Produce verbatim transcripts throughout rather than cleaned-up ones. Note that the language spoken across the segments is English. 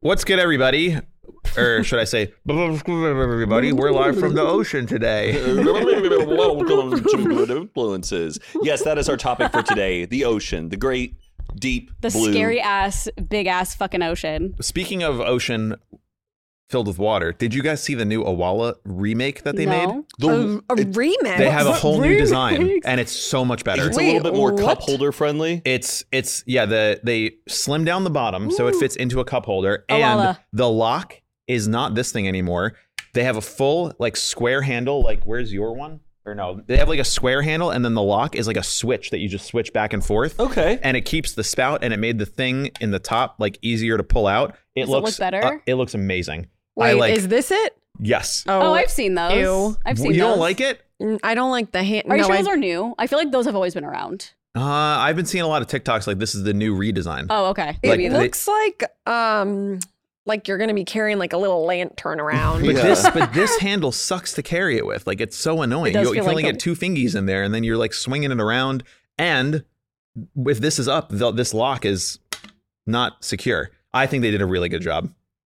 What's good, everybody? Or should I say, everybody? We're live from the ocean today. Welcome to Good Influences. Yes, that is our topic for today. The ocean, the great, deep, the blue. scary ass, big ass fucking ocean. Speaking of ocean filled with water, did you guys see the new Awala remake that they No. made? The, A, a it- remix. They have a whole new Remake? design, and it's so much better. it's a Wait, little bit more what? cup holder friendly. It's it's yeah, the they slim down the bottom so it fits into a cup holder, and Awala. the lock is not this thing anymore. They have a full like square handle. Like, where's your one? Or no, they have like a square handle, and then the lock is like a switch that you just switch back and forth. Okay. And it keeps the spout, and it made the thing in the top like easier to pull out. It Does it looks look better? uh, it looks amazing. Wait, I like is this it? yes. Oh, I've seen those. Ew. I've seen You those. don't like it? Mm, I don't like the hand. Are you no, sure I, those are new? I feel like those have always been around. Uh, I've been seeing a lot of TikToks like this is the new redesign. Oh, okay. it Maybe Like, then. they- looks like um like you're gonna be carrying like a little lantern around. But Yeah. this, but this handle sucks to carry it with. Like, it's so annoying. It does You, you feel can only like get a- two fingies in there, and then you're like swinging it around. And if this is up, the, this lock is not secure. I think they did a really good job.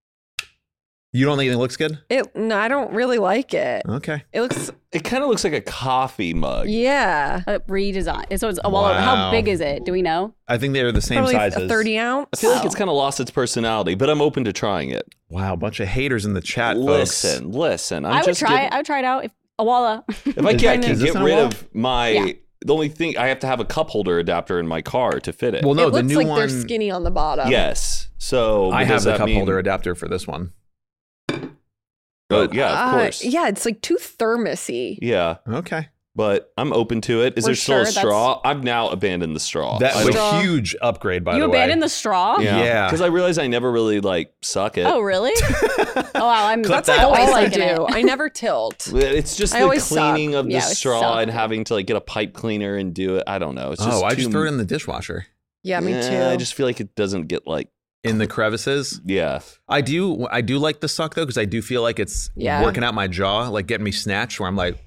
You don't think it looks good? It no, I don't really like it. Okay. It looks It kind of looks like a coffee mug. yeah, a redesign. So it's a wallet. Wow. How big is it? Do we know? I think they're the same probably sizes. a thirty ounce. I feel like Oh. it's kind of lost its personality, but I'm open to trying it. Wow, a bunch of haters in the chat, listen, folks. listen. I'm I would just try. giving- it. I would try it out. If Awala. If I Is- can, is can this get an rid Awala? of my. Yeah. The only thing I have to have a cup holder adapter in my car to fit it. Well, no, it the looks new like one. they're skinny on the bottom. yes. So I does have the that cup mean- holder adapter for this one. But yeah, of Uh, course. yeah, it's like too thermosy. Yeah, Okay. but I'm open to it. Is We're there still a sure that's- straw? I've now abandoned the straw. That I was don't- a Straw. huge upgrade, by You the way. abandoned the straw? Yeah. Because I realized I never really like suck it. Oh, really? oh, wow. I'm Clip That's that. like always all I liking do. it. I never tilt. It's just I the always suck. cleaning of the Yeah, it was straw suck. and having to like get a pipe cleaner and do it. I don't know. It's just Oh, I too, just threw it in the dishwasher. Yeah, me Eh, too. I just feel like it doesn't get like In the crevices. yeah. I do I do like the suck though, because I do feel like it's Yeah. working out my jaw, like getting me snatched where I'm like,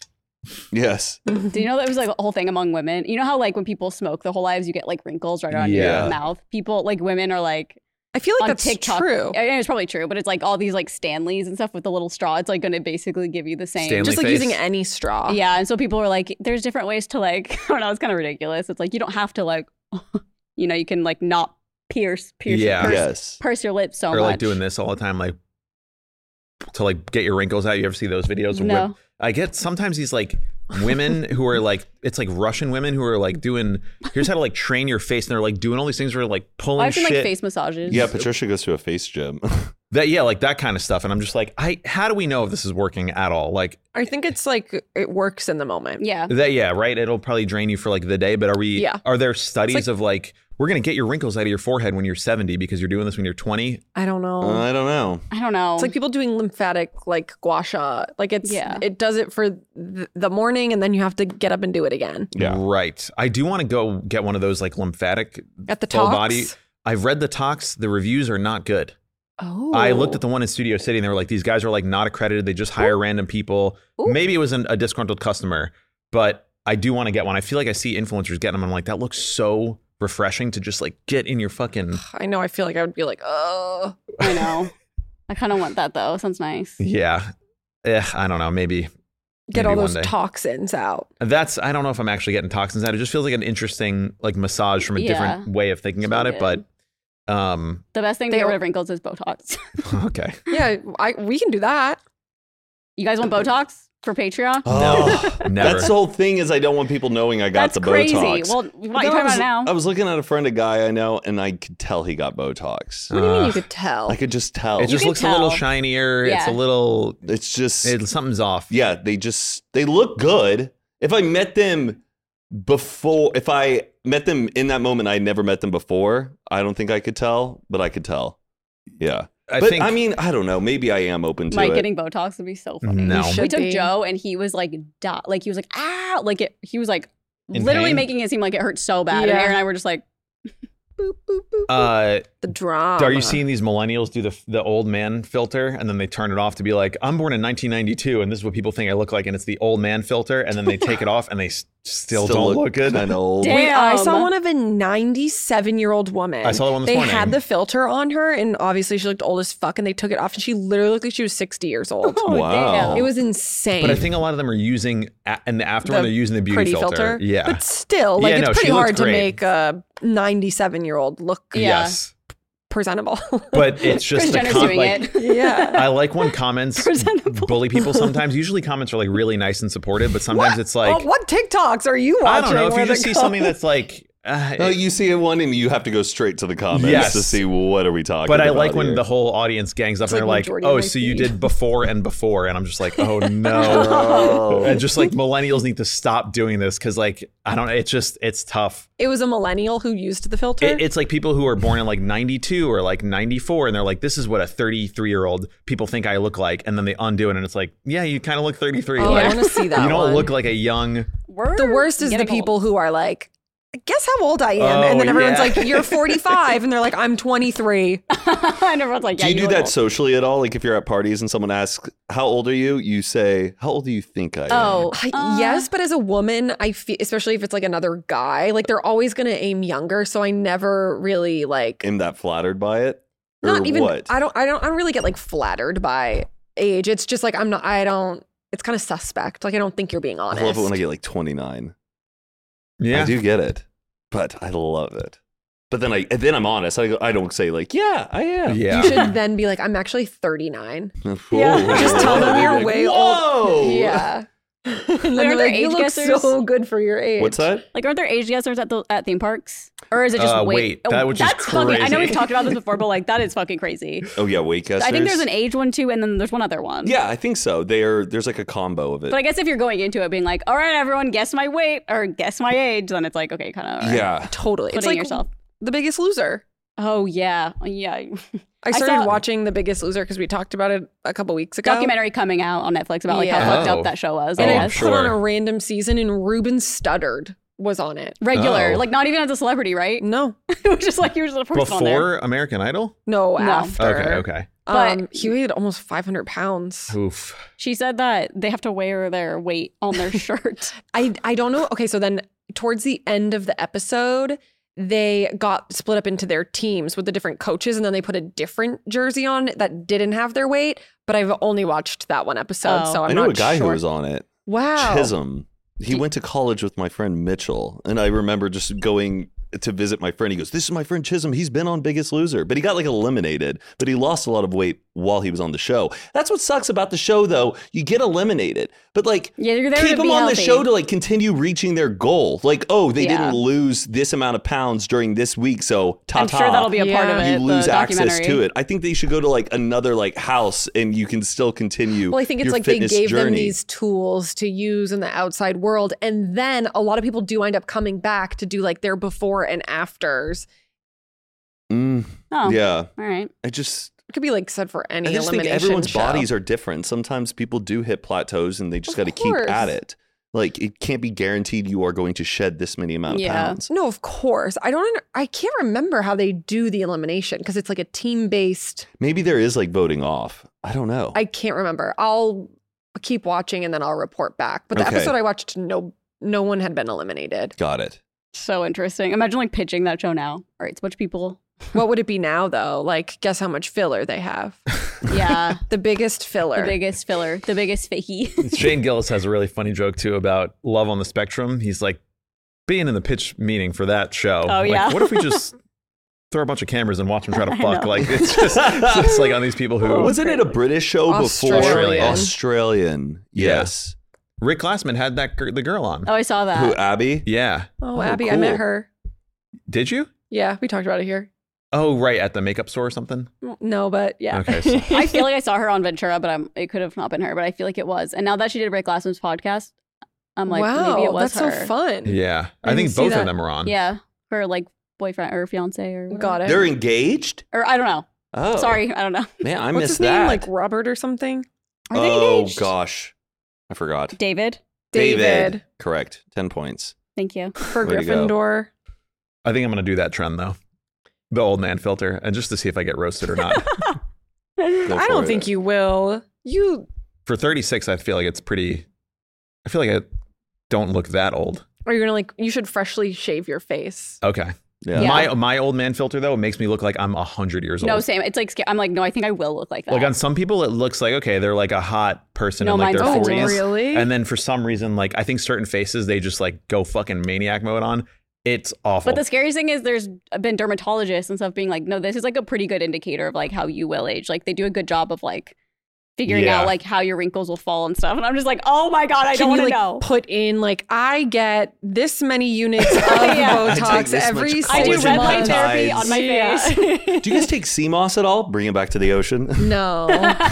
Yes. Do you know that was like a whole thing among women? You know how like when people smoke their whole lives, you get like wrinkles right around Yeah. your mouth? People, like women are like, I feel like on that's TikTok. true. I mean, it's probably true, but it's like all these like Stanleys and stuff with the little straw. It's like going to basically give you the same. Stanley Just like face. using any straw. Yeah, and so people were like, "There's different ways to like." I don't know. It's kind of ridiculous. It's like you don't have to like, you know, you can like not pierce, pierce, Yeah. purse, Yes. purse your lips so or much. like doing this all the time, like to like get your wrinkles out. You ever see those videos? of No. wom- I get sometimes these like women who are like, it's like Russian women who are like doing, here's how to like train your face. And they're like doing all these things where like pulling I've seen shit. like face massages. Yeah, Patricia goes to a face gym. That, yeah, like that kind of stuff. And I'm just like, I, how do we know if this is working at all? Like I think it's like it works in the moment. Yeah. that, yeah, right. It'll probably drain you for like the day, but are we, Yeah. are there studies like- of like, we're going to get your wrinkles out of your forehead when you're seventy because you're doing this when you're twenty? I don't know. I don't know. I don't know. It's like people doing lymphatic like gua sha. Like it's Yeah. it does it for th- the morning and then you have to get up and do it again. Yeah. Right. I do want to go get one of those like lymphatic At the full talks. body. I've read the talks. The reviews are not good. Oh. I looked at the one in Studio City and they were like, these guys are like not accredited. They just hire random people. Ooh. Maybe it was an, a disgruntled customer, but I do want to get one. I feel like I see influencers getting them. I'm like, that looks so refreshing to just like get in your fucking. I know. I feel like I would be like, oh. I know. I kind of want that though. Sounds nice. Yeah. Eh, I don't know. Maybe. Get maybe all one those day. toxins out. That's, I don't know if I'm actually getting toxins out. It just feels like an interesting like massage from a Yeah. different way of thinking So about it. good. But um, The best thing to They get rid all- of wrinkles is Botox. okay. Yeah, I we can do that. You guys want Botox for Patreon? Oh, Never. that's the whole thing is I don't want people knowing I got That's the crazy. Botox. Well, why are you No, I talking was, about it now? I was looking at a friend, a guy I know, and I could tell he got Botox. What do you mean Uh, you could tell? I could just tell. It just can looks a little tell. shinier. It's Yeah. a little, it's just it, something's off. yeah, they just they look good. If I met them before, if I met them in that moment, I never met them before. I don't think I could tell, but I could tell. Yeah, I but think, I mean, I don't know. Maybe I am open to Mike it. getting Botox would be so funny. No. You We should took be. Joe and he was like, di- like he was like, ah, like it. He was like In literally pain? making it seem like it hurt so bad. And Yeah. Aaron and I were just like, boop, boop, boop. uh, The drama. Are you seeing these millennials do the the old man filter and then they turn it off to be like, I'm born in nineteen ninety-two and this is what people think I look like, and it's the old man filter, and then they take it off and they s- still, Still don't look look good. Kind of old. Damn. Wait, I saw one of a ninety-seven-year-old woman. I saw the one this they morning. had the filter on her, and obviously she looked old as fuck, and they took it off, and she literally looked like she was sixty years old. Oh, Wow. damn. It was insane. But I think a lot of them are using, a- and the after The one they're using the beauty pretty filter. filter. Yeah. But still, like Yeah, it's no, pretty she looked hard to great. make a ninety-seven-year-old look Yeah. Yes. presentable. But it's just Kris the Jenner's com- doing like, it. yeah. I like when comments Presentable. bully people sometimes. Usually comments are like really nice and supportive, but sometimes it's like, oh, what TikToks are you I watching? don't know, if where you just the see com- something that's like, uh, No, you see one and you have to go straight to the comments Yes. to see what are we talking but about I like when here. the whole audience gangs up It's and they're like like, majority of oh, my so you feed. did before and before. And I'm just like, oh no. Oh. And just like millennials need to stop doing this because like, I don't know, it's just, it's tough. It was a millennial who used the filter. It, it's like people who are born in like ninety-two or like ninety-four and they're like, this is what a thirty-three year old people think I look like. And then they undo it and it's like, yeah, you kind of look thirty-three. oh, like, I want to see that you don't one. look like a young. We're The worst is the getting people old. who are like, guess how old I am? Oh, and then everyone's yeah. like, you're forty-five. And they're like, I'm twenty-three. and everyone's like, yeah, do you do look that old. socially at all? Like if you're at parties and someone asks, how old are you? You say, how old do you think I am? Oh, I- uh, yes, but as a woman, I feel, especially if it's like another guy, like they're always going to aim younger. So I never really like, Am that flattered by it? Or not even, what? I don't, I don't, I don't really get like flattered by age. It's just like, I'm not, I don't, it's kind of suspect. Like, I don't think you're being I honest. love it when I get like twenty-nine. Yeah. I do get it, but I love it. But then I, and then I'm honest. I go, I don't say like, yeah, I am. Yeah. You should then be like, I'm actually thirty-nine. Yeah. Just tell them you're Like, way Whoa! old. Yeah. and then aren't they're there like, you age look guessers? so good for your age. What's that? Like, aren't there age guessers at the at theme parks, or is it just Uh, weight? wait, that would just that's fucking. I know crazy. we've talked about this before, but like that is fucking crazy. Oh yeah, weight guessers. I think there's an age one too, and then there's one other one. Yeah, I think so. There, there's like a combo of it. But I guess if you're going into it being like, all right, everyone, guess my weight or guess my age, then it's like, okay, kind of. Yeah. Totally. It's Putting like yourself. The Biggest Loser. Oh yeah, yeah. I started saw- watching The Biggest Loser because we talked about it a couple weeks ago. Documentary coming out on Netflix about like Yeah. how fucked Oh. up that show was. Oh, I And I'm I guess. put on sure. a random season and Ruben Studdard was on it. Regular, Oh. like not even as a celebrity, right? No. it was just like he was just a person on there. Before American Idol? No, No. after. Okay, okay. But- Um, he weighed almost five hundred pounds. Oof. She said that they have to wear their weight on their shirt. I, I don't know. Okay, so then towards the end of the episode, they got split up into their teams with the different coaches, and then they put a different jersey on that didn't have their weight. But I've only watched that one episode, Oh. so I'm I know not a guy sure. who was on it. Wow. Chisholm. He went to college with my friend Mitchell, and I remember just going to visit my friend. He goes, "This is my friend Chisholm. He's been on Biggest Loser, but he got like eliminated. But he lost a lot of weight while he was on the show. That's what sucks about the show, though. You get eliminated, but like Yeah, you're there keep to them be on healthy. the show to like continue reaching their goal. Like, oh, they Yeah. didn't lose this amount of pounds during this week, so ta I'm sure that'll be a part of Yeah. it. You the lose access documentary. to it. I think they should go to like another like house, and you can still continue. Well, I think it's your like they fitness gave them journey. these tools to use in the outside world. And then a lot of people do end up coming back to do like their before and afters. Mm, Oh, yeah, all right. I just. It could be like said for any I just think elimination everyone's show. bodies are different. Sometimes people do hit plateaus and they just Of got to keep course. at it. Like it can't be guaranteed you are going to shed this many amount of Yeah. pounds. No, of course. I don't. Under, I can't remember how they do the elimination because it's like a team based. Maybe there is like voting off. I don't know. I can't remember. I'll keep watching and then I'll report back. But the Okay. episode I watched, no, no one had been eliminated. Got it. So interesting. Imagine like pitching that show now. All right, so much people. What would it be now though? Like, guess how much filler they have? Yeah, The biggest filler. the biggest filler, the biggest fakey. Shane Gillis has a really funny joke too about Love on the Spectrum. He's like, being in the pitch meeting for that show. Oh, like, yeah. What if we just throw a bunch of cameras and watch them try to I fuck? know. Like it's just, it's just like on these people who. Wasn't it a British show before? Australian. Australian. Yeah. Yes. Rick Glassman had that gir- the girl on. Oh, I saw that. Who, Abby? Yeah. Oh, Oh, Abby, I met cool. her. Did you? Yeah, we talked about it here. Oh, right, at the makeup store or something. No, but yeah. Okay. So, I feel like I saw her on Ventura, but I'm, it could have not been her. But I feel like it was. And now that she did Rick Glassman's podcast, I'm like, wow, maybe it was that's her. so fun. yeah, I I think didn't see both that. of them are on. Yeah, her like boyfriend or fiance or Got it. They're engaged? or I don't know. Oh. Sorry, I don't know. Man, I What's missed his that. name? Like Robert or something? Are they oh, engaged? gosh. I forgot. David. David. Correct. ten points. Thank you. For Way to go. Gryffindor. I think I'm gonna do that trend though. the old man filter, and just to see if I get roasted or not. Go I for don't it. think you will. You For thirty-six, I feel like it's pretty. I feel like I don't look that old. are you gonna like? You should freshly shave your face. Okay. Yeah. Yeah. My my old man filter though makes me look like I'm a hundred years No, old. same. It's like sca- I'm like, no, I think I will look like that. Like on some people, it looks like okay, they're like a hot person No, in like mine's their also forties, really? and then for some reason, like I think certain faces they just like go fucking maniac mode on. It's awful. But the scariest thing is there's been dermatologists and stuff being like, no, this is like a pretty good indicator of like how you will age. Like they do a good job of like figuring Yeah. out like how your wrinkles will fall and stuff. And I'm just like, oh my God, I Can don't you want to like know. put in like I get this many units of Yeah. I take Botox this every much I do six collagen red light months. therapy peptides. on my Yeah. face. Do you guys take C MOS at all? Bring it back to the ocean. No.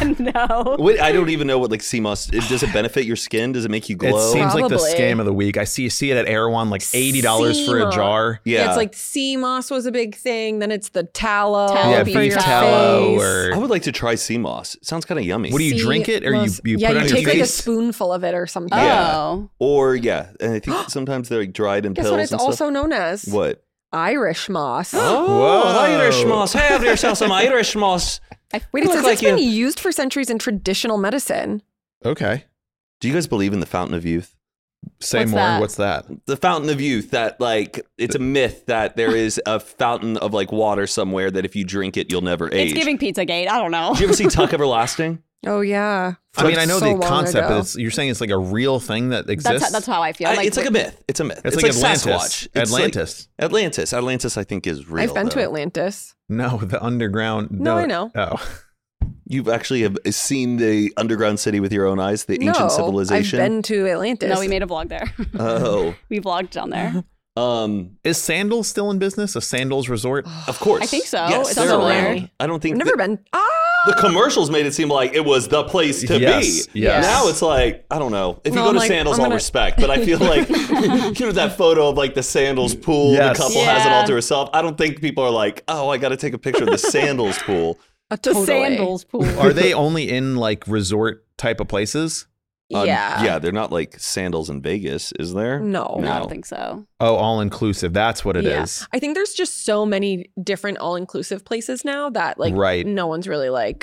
No. Wait, I don't even know what like C MOS. It, does it benefit your skin? Does it make you it glow? seems like the Probably. scam of the week. I see you see it at Erewhon like eighty dollars for a Sea jar. yeah, It's like C MOS was a big thing. Then it's the tallow, Tallow, Yeah, for beef beef your tallow face. or I would like to try C MOS. It sounds kind of yummy. what do you C drink it or you MOS. you yeah, put it you on take your like a face? spoonful of it or something. Yeah. Oh. Or yeah, and I think sometimes they're like dried in Guess pills what it's and also stuff. known as? What? Irish moss. Oh, Whoa. Irish moss. Have yourself some Irish moss. Wait, it Look says like it's been you- used for centuries in traditional medicine. Okay. Do you guys believe in the fountain of youth? Say What's more. that? What's that? The fountain of youth, that like it's a myth that there is a fountain of like water somewhere that if you drink it you'll never age. It's giving Pizzagate. I don't know. Did you ever see Tuck Everlasting? Oh yeah. I mean, I know So the long concept, ago. but it's, you're saying it's like a real thing that exists. That's, that's how I feel. I- Like, it's like a myth. It's a myth. It's, It's, like, like, Atlantis. Sasquatch. It's like- Atlantis. Atlantis. Atlantis, I think, is real. I've been to though. Atlantis. No, the underground. No, I know. Oh, You've actually have seen the underground city with your own eyes, the ancient no, civilization. I've been to Atlantis. no, we made a vlog there. Oh, we vlogged down there. um, is Sandals still in business? A Sandals resort? of course. I think so. Yes, It's they're also around. there. I don't think I've never the, been. Ah! the commercials made it seem like it was the place to Yes, be. yes. Now it's like I don't know. If No, you go I'm to like, Sandals, I'm I'll gonna- respect, but I feel like you know that photo of like the Sandals pool. Yes. The couple has it Yeah. all to herself. I don't think people are like, oh, I got to take a picture of the Sandals pool. Uh, The totally. sandals pool. Are they only in like resort type of places? Uh, Yeah. yeah, they're not like Sandals in Vegas, is there? No. No, I No. don't think so. Oh, all inclusive. That's what it is. Yeah. I think there's just so many different all-inclusive places now that like Right. no one's really like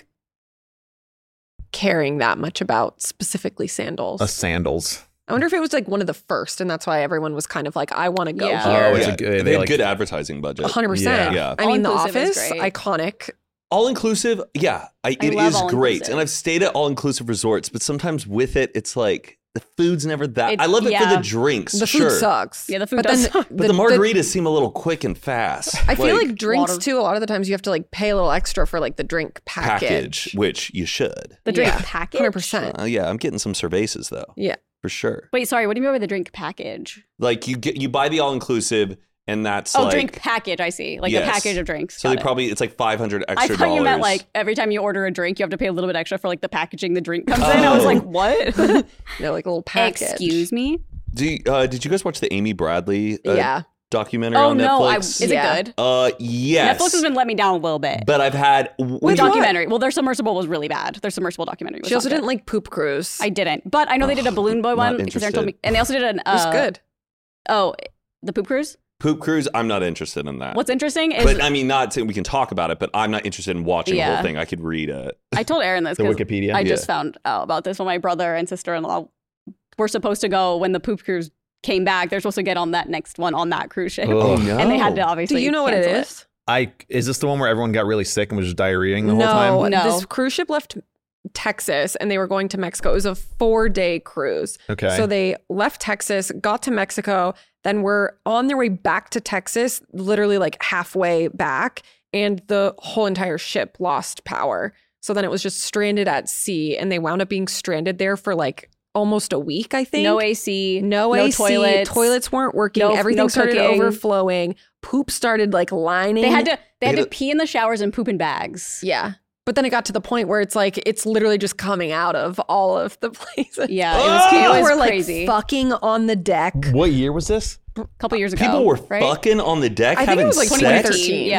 caring that much about specifically sandals. A Sandals. I wonder if it was like one of the first, and that's why everyone was kind of like, I want to go Yeah. here. Oh, it's yeah, a good- they, they had like- good advertising budget. A hundred percent. Yeah. I mean, The All-inclusive is Office, great. iconic. All inclusive, yeah, I, I it love is great, all-inclusive. and I've stayed at all inclusive resorts, but sometimes with it, it's like the food's never that. It's- I love it for yeah. the drinks, The sure, food sucks. Yeah, the food but does then suck. but the, margaritas seem a little quick and fast. I feel like, drinks water- too. A lot of the times you have to like pay a little extra for like the drink package. package, which you should. The drink Yeah. package? Hundred percent. Uh, yeah, I'm getting some cervezas though, Yeah. for sure. Wait, sorry. What do you mean by the drink package? Like you get you buy the all inclusive, and that's Oh, like drink package. I see. Like Yes. a package of drinks. so Got they it. probably it's like five hundred I extra thought dollars. you meant like every time you order a drink, you have to pay a little bit extra for like the packaging the drink comes in. I was Oh. like, what? No, like a little package. Excuse me? Do you, uh, did you guys watch the Amy Bradley uh, Yeah. documentary Oh on no, I, Netflix? is Yeah. it good? uh, yes. Netflix has been letting me down a little bit. But I've had the Which one? documentary. Well, their submersible was really bad. Their submersible documentary was She also not good. didn't like Poop Cruise. I didn't, but I know they did a Balloon Boy not one because Aaron told me, interested. and they also did an. Uh, it was good. Oh, the Poop Cruise. Poop Cruise, I'm not interested in that. What's interesting is but I mean, not to, we can talk about it, but I'm not interested in watching the Yeah. whole thing. I could read it. I told Aaron this The because Wikipedia. I just Yeah. found out about this when my brother and sister-in-law were supposed to go when the Poop Cruise came back. They're supposed to get on that next one on that cruise ship, Oh, no. and they had to obviously. Do you know what it cancel is? I is this the one where everyone got really sick and was just diarrheaing the whole no, time? No. this cruise ship left Texas and they were going to Mexico. It was a four day cruise. Okay. So they left Texas, got to Mexico, then were on their way back to Texas, literally like halfway back, and the whole entire ship lost power. So then it was just stranded at sea, and they wound up being stranded there for like almost a week, I think. No A C, No, no A C, toilets. toilets weren't working. no- Everything no started cooking. overflowing. Poop started like lining. They had to. They had They to pee in the showers and poop in bags. Yeah. But then it got to the point where it's like it's literally just coming out of all of the places. Yeah, Oh! it was. People It was were crazy. like fucking on the deck. What year was this? a couple years ago. People were right? fucking on the deck I think it having was, like, sex. twenty twenty thirteen. thirteen. Yeah.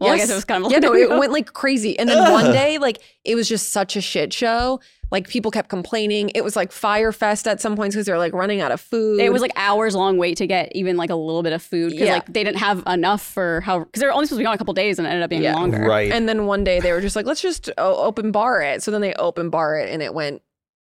Well, I Yes. guess it was kind of yeah, no, like- it went like crazy. And then one day, like, it was just such a shit show. Like, people kept complaining. It was like Fire Fest at some points because they were like running out of food. It was like hours long wait to get even like a little bit of food because Yeah. like they didn't have enough for how because they were only supposed to be gone a couple days and it ended up being Yeah. longer. Right. And then one day they were just like, let's just o- open bar it. So then they open bar it and it went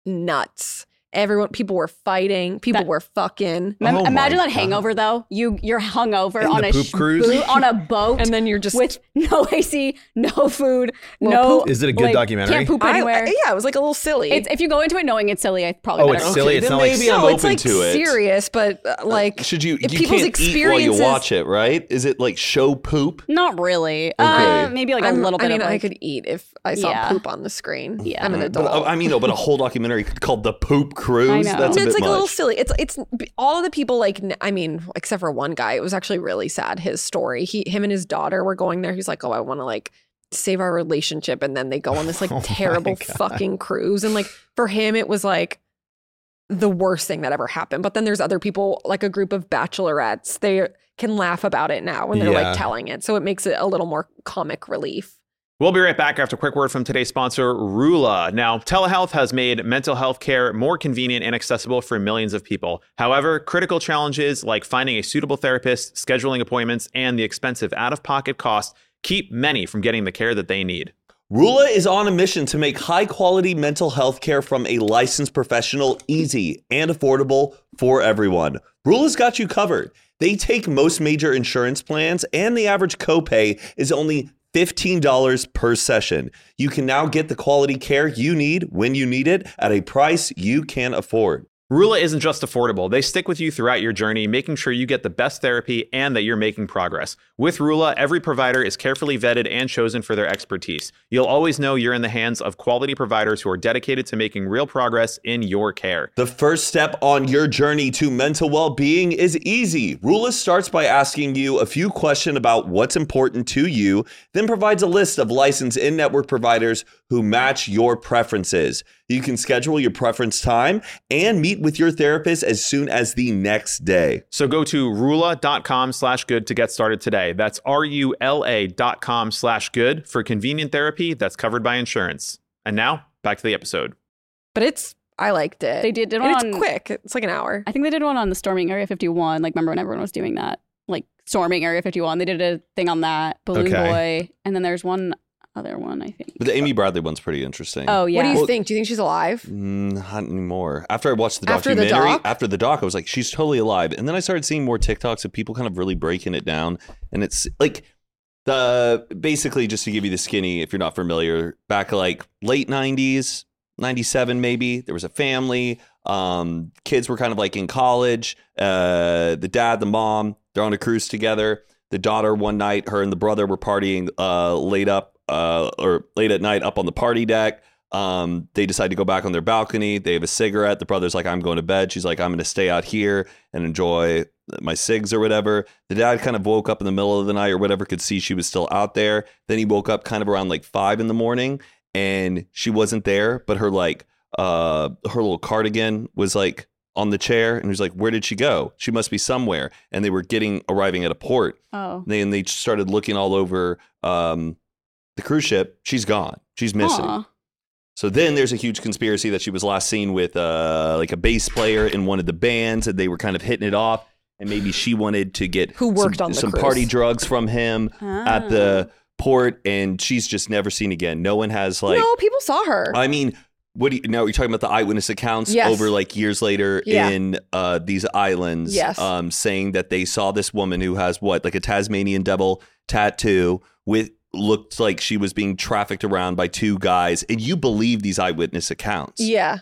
nuts. Everyone, people were fighting. People That- were fucking. Mem- Oh my imagine that God. hangover though. You you're hungover In on the a poop sh- cruise? boat, on a boat And then you're just with no A C, no food, Well, no. Is it a good like, documentary? Can't poop I, anywhere. yeah, it was like a little silly. It's, if you go into it knowing it's silly, I probably Oh, better. it's silly. It's then not like maybe I'm no, open it's like to it. serious, but uh, like Should you? if You people's can't eat while you experiences- watch it, right? Is it like show poop? Not really. Uh, Okay. maybe like a I'm- little bit I mean, of I like, could eat if I saw Yeah. poop on the screen. Yeah. I'm an But, adult. uh, I mean, no, but a whole documentary called "The Poop Cruise." I know. That's a it's bit like much. a little silly. It's it's all of the people like n- I mean, except for one guy. It was actually really sad. His story. He him and his daughter were going there. He's like, oh, I want to like save our relationship, and then they go on this like Oh my terrible God. fucking cruise. And like for him, it was like the worst thing that ever happened. But then there's other people, like a group of bachelorettes. They can laugh about it now when they're Yeah. like telling it, so it makes it a little more comic relief. We'll be right back after a quick word from today's sponsor, Rula. Now, telehealth has made mental health care more convenient and accessible for millions of people. However, critical challenges like finding a suitable therapist, scheduling appointments, and the expensive out-of-pocket costs keep many from getting the care that they need. Rula is on a mission to make high-quality mental health care from a licensed professional easy and affordable for everyone. Rula's got you covered. They take most major insurance plans, and the average copay is only fifteen dollars per session. You can now get the quality care you need when you need it at a price you can afford. Rula isn't just affordable. They stick with you throughout your journey, making sure you get the best therapy and that you're making progress. With Rula, every provider is carefully vetted and chosen for their expertise. You'll always know you're in the hands of quality providers who are dedicated to making real progress in your care. The first step on your journey to mental well-being is easy. Rula starts by asking you a few questions about what's important to you, then provides a list of licensed in-network providers who match your preferences. You can schedule your preference time and meet with your therapist as soon as the next day. So go to rula.com slash good to get started today. That's R-U-L-A dot com slash good for convenient therapy that's covered by insurance. And now, back to the episode. But it's I liked it. They did, did And one it's on, quick. It's like an hour. I think they did one on the storming Area fifty-one. Like, remember when everyone was doing that? Like, storming Area fifty-one. They did a thing on that. Balloon Okay. Boy. And then there's one other one, I think. But the Amy Bradley one's pretty interesting. Oh, yeah. What do you Well- think? Do you think she's alive? Mm, not anymore. After I watched the After the documentary, doc? after the doc, I was like, she's totally alive. And then I started seeing more TikToks of people kind of really breaking it down. And it's like the basically just to give you the skinny, if you're not familiar, back like late nineties, ninety-seven maybe, there was a family. Um, kids were kind of like in college. Uh, the dad, the mom, they're on a cruise together. The daughter one night, her and the brother were partying uh, late up uh, or late at night up on the party deck. Um, they decide to go back on their balcony. They have a cigarette. The brother's like, I'm going to bed. She's like, I'm going to stay out here and enjoy my cigs or whatever. The dad kind of woke up in the middle of the night or whatever, could see she was still out there. Then he woke up kind of around like five in the morning and she wasn't there, but her like, uh, her little cardigan was like on the chair and he was like, where did she go? She must be somewhere. And they were getting, arriving at a port. Oh. They, and they started looking all over, um, the cruise ship. She's gone. She's missing. Aw. So then there's a huge conspiracy that she was last seen with uh, like a bass player in one of the bands and they were kind of hitting it off. And maybe she wanted to get Who worked some, on the some cruise. party drugs from him at the Ah. port. And she's just never seen again. No one has like, no, people saw her. I mean, what do you, now you're talking about the eyewitness accounts Yes. over like years later Yeah. in uh, these islands, Yes. um, saying that they saw this woman who has what, like a Tasmanian devil tattoo with, looked like she was being trafficked around by two guys, and you believe these eyewitness accounts. yeah,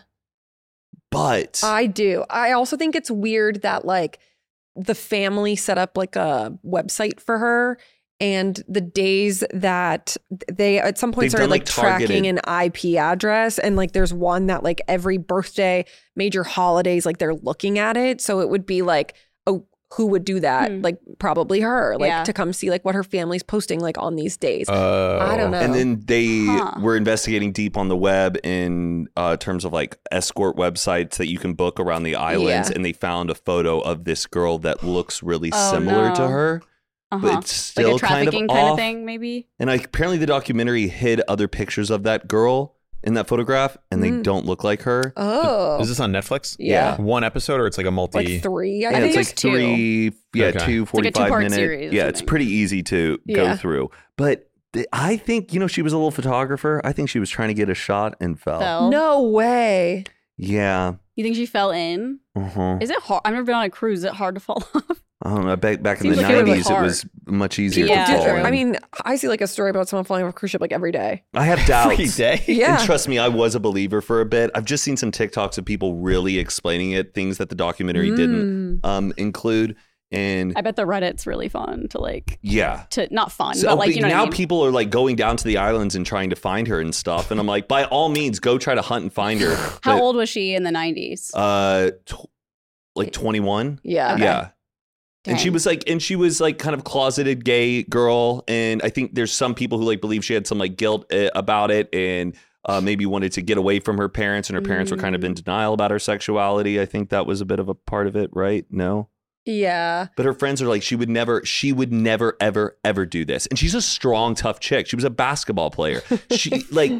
But I do. I also think it's weird that like the family set up like a website for her. And the days that they at some point They've started done, like, like, targeted- tracking an I P address, and like there's one that like every birthday, major holidays, like they're looking at it. So it would be like, oh, who would do that? Hmm. Like probably her, like Yeah. to come see like what her family's posting like on these days. Uh, I don't know. and then they Huh. were investigating deep on the web in uh, terms of like escort websites that you can book around the islands, Yeah. and they found a photo of this girl that looks really Oh, similar to no. her. Uh-huh. but it's still like a kind of trafficking off. kind of thing, maybe. And I, apparently the documentary hid other pictures of that girl in that photograph, and they Mm. don't look like her. Oh. Is this on Netflix? Yeah. One episode, or it's like a multi? Like three, I Yeah, think. it's like two. three, yeah, Okay. two It's like a forty-five two-part minute. series or Yeah, it's something. pretty easy to go Yeah. through. But th- I think, you know, she was a little photographer. I think she was trying to get a shot and fell. Fell. No way. Yeah. You think she fell in? Uh-huh. Is it hard? I've never been on a cruise. Is it hard to fall off? I don't know. Back, back in Seems the like it would be nineties, it hard. was much easier Yeah, to People fall do- in. I mean, I see like a story about someone falling off a cruise ship like every day. I have Every doubts. day. Yeah. And trust me, I was a believer for a bit. I've just seen some TikToks of people really explaining it, things that the documentary didn't Mm. um, include. And I bet the Reddit's really fun to like yeah. to not fun, So, but like but you know now what I mean? people are like going down to the islands and trying to find her and stuff. And I'm like, by all means, go try to hunt and find her. How But, old was she in the nineties? Uh, tw- like twenty-one. Yeah. Okay. Yeah. And she Dang. was like, and she was like kind of closeted gay girl. And I think there's some people who like believe she had some like guilt uh, about it and uh, maybe wanted to get away from her parents. And her parents were kind of in denial about her sexuality. I think that was a bit of a part of it, right? No. Yeah. But her friends are like, she would never, she would never, ever, ever do this. And she's a strong, tough chick. She was a basketball player. She like,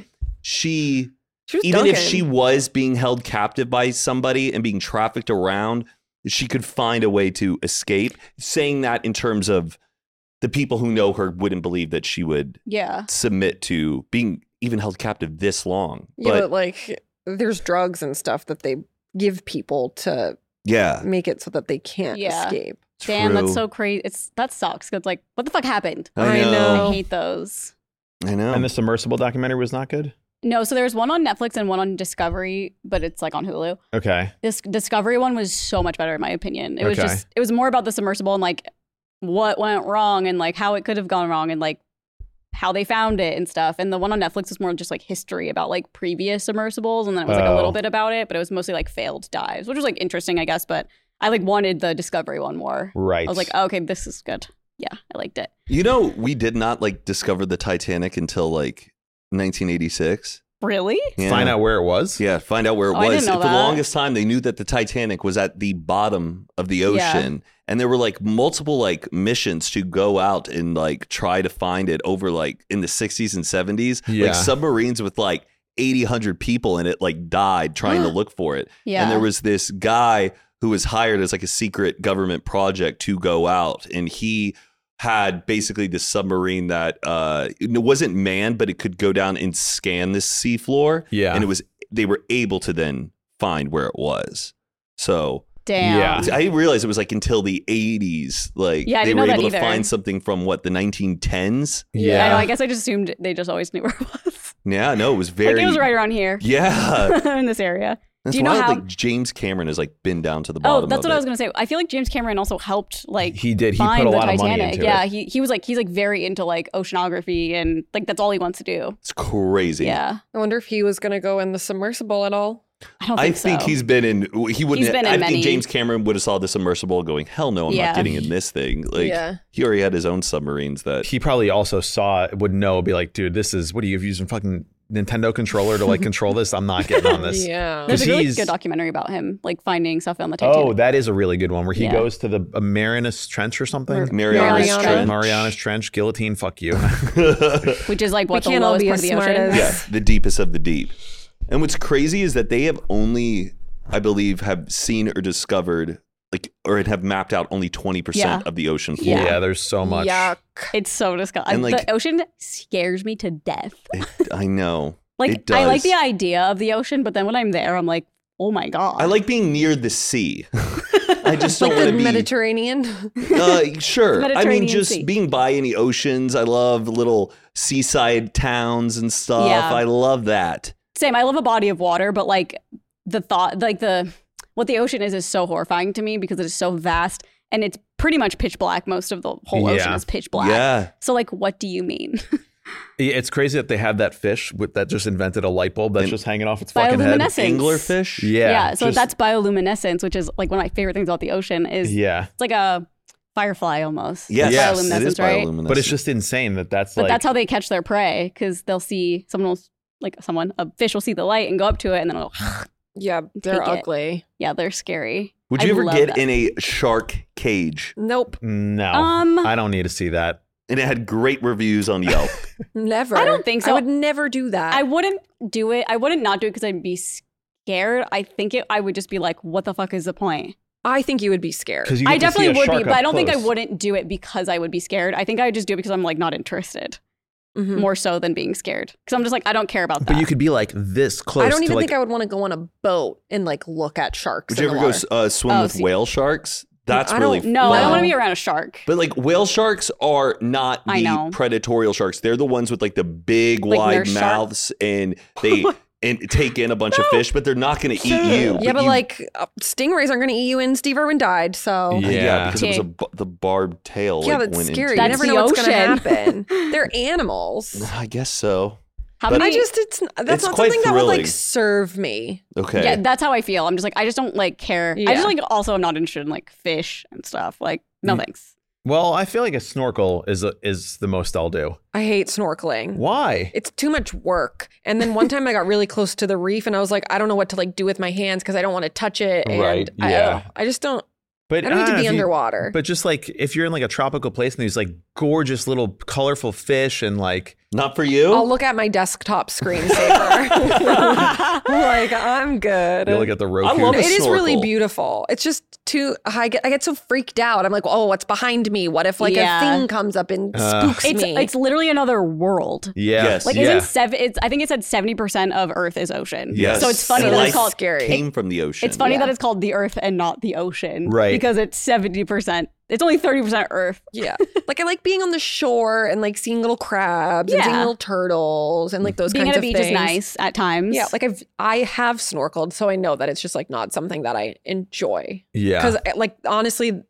she, She was even Duncan. if she was being held captive by somebody and being trafficked around, she could find a way to escape. Saying that in terms of the people who know her wouldn't believe that she would Yeah. submit to being even held captive this long. Yeah, But but like there's drugs and stuff that they give people to yeah, make it so that they can't Yeah. escape. Damn, that's true. so crazy. It's that sucks. 'Cause it's like, what the fuck happened? I I know. know. I hate those. I know. And the submersible documentary was not good. No, so there was one on Netflix and one on Discovery, but it's like on Hulu. Okay. This Discovery one was so much better in my opinion. It was Okay. just it was more about the submersible and like what went wrong and like how it could have gone wrong and like how they found it and stuff. And the one on Netflix was more just like history about like previous submersibles, and then it was like a Oh. little bit about it, but it was mostly like failed dives, which was like interesting, I guess. But I like wanted the Discovery one more. Right. I was like, oh, okay, this is good. Yeah, I liked it. You know, we did not like discover the Titanic until like nineteen eighty-six. Really? Yeah. Find out where it was. Yeah, find out where it Oh, I was. didn't know For the that. longest time, they knew that the Titanic was at the bottom of the Yeah. ocean, and there were like multiple like missions to go out and like try to find it over like in the sixties and seventies. Yeah. Like submarines with like eighty, one hundred people in it like died trying to look for it. Yeah. And there was this guy who was hired as like a secret government project to go out, and he had basically this submarine that uh, it wasn't manned, but it could go down and scan this seafloor. Yeah. And it was they were able to then find where it was. So Damn. Yeah. I realized it was like until the eighties, like Yeah, I they didn't were know that able to either. find something from what the nineteen tens. Yeah. I know. I guess I just assumed they just always knew where it was. Yeah, no, it was very. Like it was right around here Yeah, in this area. that's Do you know wild. how- Like James Cameron has like been down to the Oh, bottom. that's of what I was it. gonna say. I feel like James Cameron also helped like He did. He find put a the lot of money Titanic. into yeah, it. he he was like he's like very into like oceanography and like that's all he wants to do. It's crazy. Yeah, I wonder if he was going to go in the submersible at all. I don't I think think so. he's been in. He wouldn't. He's been in I many. think James Cameron would have saw the submersible going, "Hell no, I'm Yeah. not getting in this thing." Like Yeah. he already had his own submarines that. He probably also saw, would know, be like, dude, this is, what are you using fucking Nintendo controller to like control this? I'm not getting on this. Yeah. There's a 'Cause really he's- good documentary about him, like finding stuff on the Titanic. Oh, that is a really good one where he Yeah. goes to the uh, Marianas Trench or something. Mar- Marianas Mariana. Trench. Marianas Trench, guillotine, fuck you. which is like what We the can't all lowest be part as of the smart ocean. as- Yeah, the deepest of the deep. And what's crazy is that they have only, I believe, have seen or discovered like or have mapped out only twenty percent Yeah. of the ocean floor. Yeah. Yeah, there's so much. Yuck. It's so disgusting. And, like- the ocean scares me to death. It- I know. Like It I like does. the idea of the ocean, but then when I'm there, I'm like, oh my god. I like being near the sea. I just don't Like want the to be. Mediterranean. Uh, sure. I Mediterranean mean, just Sea. being by any oceans. I love little seaside towns and stuff. Yeah. I love that. Same. I love a body of water, but like the thought, like the what the ocean is, is so horrifying to me because it is so vast and it's pretty much pitch black. Most of the whole ocean Yeah. is pitch black. Yeah. So like, what do you mean? It's crazy that they have that fish with, that just invented a light bulb that's And- just hanging off its fucking head. Bioluminescence. Anglerfish. Yeah. Yeah. so just- that's bioluminescence, which is like one of my favorite things about the ocean. Is Yeah. it's like a firefly almost. Yes, Yes. it is bioluminescence, right? bioluminescent. But it's just insane that that's But like. that's how they catch their prey because they'll see someone will like someone a fish will see the light and go up to it and then it'll Yeah, they're Take it. ugly. yeah they're scary. Would I you ever love get that. in a shark cage? Nope, No, Um, I don't need to see that. And it had great reviews on Yelp. never. I don't think so. I would never do that. I wouldn't do it. I wouldn't not do it because I'd be scared. I think it. I would just be like, what the fuck is the point? I think you would be scared. Because you I get to see definitely a would shark be, but up I don't think I close. wouldn't do it because I would be scared. I think I would just do it because I'm like not interested, Mhm. more so than being scared. Because I'm just like I don't care about that. But you could be like this close. I don't even to like, think I would want to go on a boat and like look at sharks. Would you in ever the go water. uh, swim Oh, with see- whale sharks? That's I really don't- no, I don't No. want to be around a shark. But like whale sharks are not I the know. predatorial sharks. They're the ones with like the big Like wide nurse mouths and they and take in a bunch of fish, but they're not going to eat you. Yeah, but you- like uh, stingrays aren't going to eat you, and Steve Irwin died. So Yeah. yeah, because it was a, Okay. bu- the barbed tail. yeah, like, that's went scary. into- You That's never the know what's going to ocean. happen. They're animals. I guess so. How But- many? I just it's that's It's not quite something that would thrilling. like serve me. Okay. Yeah, that's how I feel. I'm just like I just don't like care. I Yeah. just like also am not interested in like fish and stuff. Like no Mm. thanks. well, I feel like a snorkel is a, is the most I'll do. I hate snorkeling. Why? It's too much work. And then one time I got really close to the reef and I was like, I don't know what to like do with my hands because I don't want to touch it. And Right, I, yeah. I just don't But I don't need to know be if you- underwater. But just like if you're in like a tropical place and there's like gorgeous little colorful fish and like Not for you? I'll look at my desktop screensaver. like I'm good. you look at the Roku. I love It is really snorkel. beautiful. It's just too I get I get so freaked out. I'm like, oh, what's behind me? What if like Yeah. a thing comes up and Uh. spooks It's me? it's literally another world. Yeah. Yes. Like yeah. isn't seven? It's I think it said seventy percent of Earth is ocean. Yes. So it's funny And that life it's called. scary. came from the ocean. It's funny Yeah. that it's called the Earth and not the ocean. Right. Because it's seventy percent. It's only thirty percent Earth. Yeah. Like I like being on the shore and like seeing little crabs and seeing Yeah. little turtles and like those Being kinds at a of beach things. is nice at times. Yeah, like I've I have snorkeled, so I know that it's just like not something that I enjoy. yeah. Because like honestly,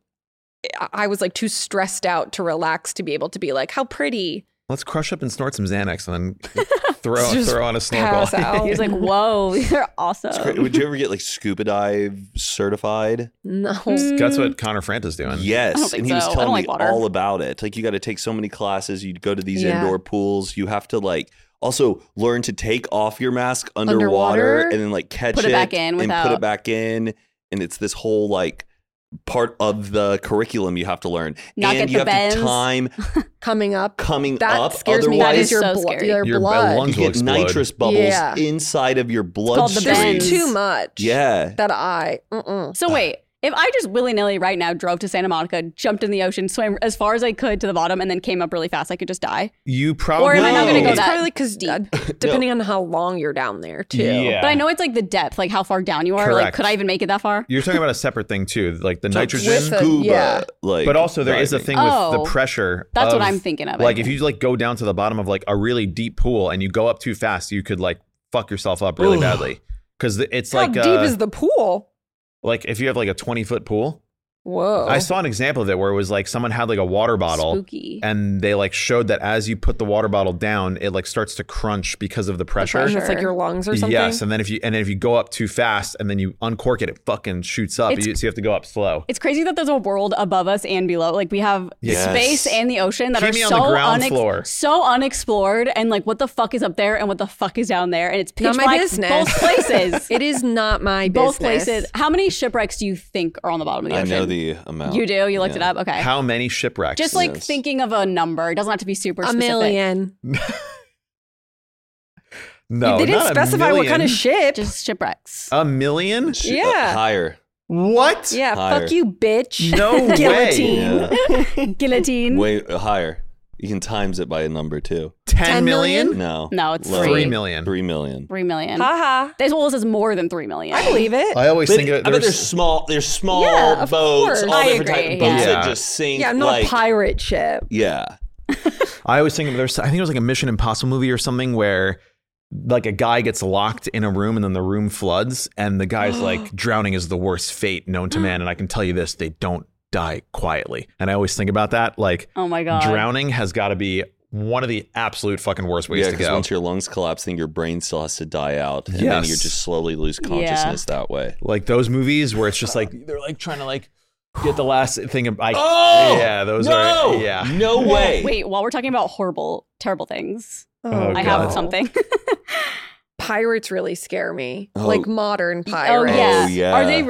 I- I was like too stressed out to relax to be able to be like, how pretty. Let's crush up and snort some Xanax and then throw Just throw on a snorkel. pass out. He's like, whoa, you're It's awesome. great. Would you ever get like scuba dive certified? No. That's what Connor Frant is doing. Yes. I don't think And he was so. I telling don't me like water. all about it. Like you got to take so many classes. You go to these Yeah. indoor pools. You have to like also learn to take off your mask underwater, Underwater? and then like catch Put it back in and put without- it back in. And it's this whole like part of the curriculum you have to learn. Not and get you the have bends. to time Coming up. coming That up. scares me. That Otherwise, is your, so blo- scary. your Your blood. lungs you will get explode. nitrous bubbles Yeah. inside of your called the bloodstream. bends. It's too much. Yeah. That I. Mm-mm. So wait, if I just willy nilly right now drove to Santa Monica, jumped in the ocean, swam as far as I could to the bottom, and then came up really fast, I could just die. You probably Or am I not going to No. go It's that probably like because deep? depending on how long you're down there too. Yeah. But I know it's like the depth, like how far down you are. Like, Correct. could I even make it that far? You're talking about a separate thing too, like the So nitrogen. with the- scuba, yeah. like, But also there is a diving. thing with Oh, the pressure. That's of, what I'm thinking of. I Like if think. you like go down to the bottom of like a really deep pool and you go up too fast, you could like fuck yourself up really Ugh. badly. Because it's How like deep uh, is the pool? like if you have like a twenty foot pool. Whoa. I saw an example of it where it was like someone had like a water bottle. Spooky. And they like showed that as you put the water bottle down, it like starts to crunch because of the pressure. And it's like your lungs or something. Yes, and then if you and then if you go up too fast and then you uncork it, it fucking shoots up. It's- You, so you have to go up slow. It's crazy that there's a world above us and below. Like we have Yes. space and the ocean that Keep are me on so the ground floor. so unexplored, and like what the fuck is up there and what the fuck is down there, and it's pitch Not my black business. both places. It is not my both business. places. How many shipwrecks do you think are on the bottom of the I ocean? know the amount. You do? You looked Yeah. it up? Okay. How many shipwrecks? Just like Yes. thinking of a number. It doesn't have to be super A specific. million. no, they didn't not a specify what kind of million. ship. Just shipwrecks. A million? Sh- Yeah. uh, higher. What? yeah, Higher. fuck you, bitch. No way. Guillotine. Yeah. Guillotine. Way uh, higher. You can times it by a number too. Ten ten million? million? No. No, it's Lower. three. Three million. Three million. Three million. Haha. This well, this is more than three million. I believe it. I always But, think of I bet there's small, there's small Yeah, of boats, course. all I different type agree, of boats yeah. that just sink. yeah, not like, a pirate ship. Yeah. I always think of there's I think it was like a Mission Impossible movie or something where like a guy gets locked in a room and then the room floods and the guy's like drowning is the worst fate known to man, and I can tell you this, they don't die quietly. And I always think about that, like Oh my god. drowning has got to be one of the absolute fucking worst ways Yeah, to because go. once your lungs collapse, then your brain still has to die out, and then Yes. you just slowly lose consciousness that way. Like those movies where it's just like they're like trying to like get the last thing of I Oh! yeah, those no! are yeah. No way. Wait, while we're talking about horrible, terrible things, Oh, I God. have something. Pirates really scare me. Oh. Like modern oh pirates. yeah. yeah. Are they real?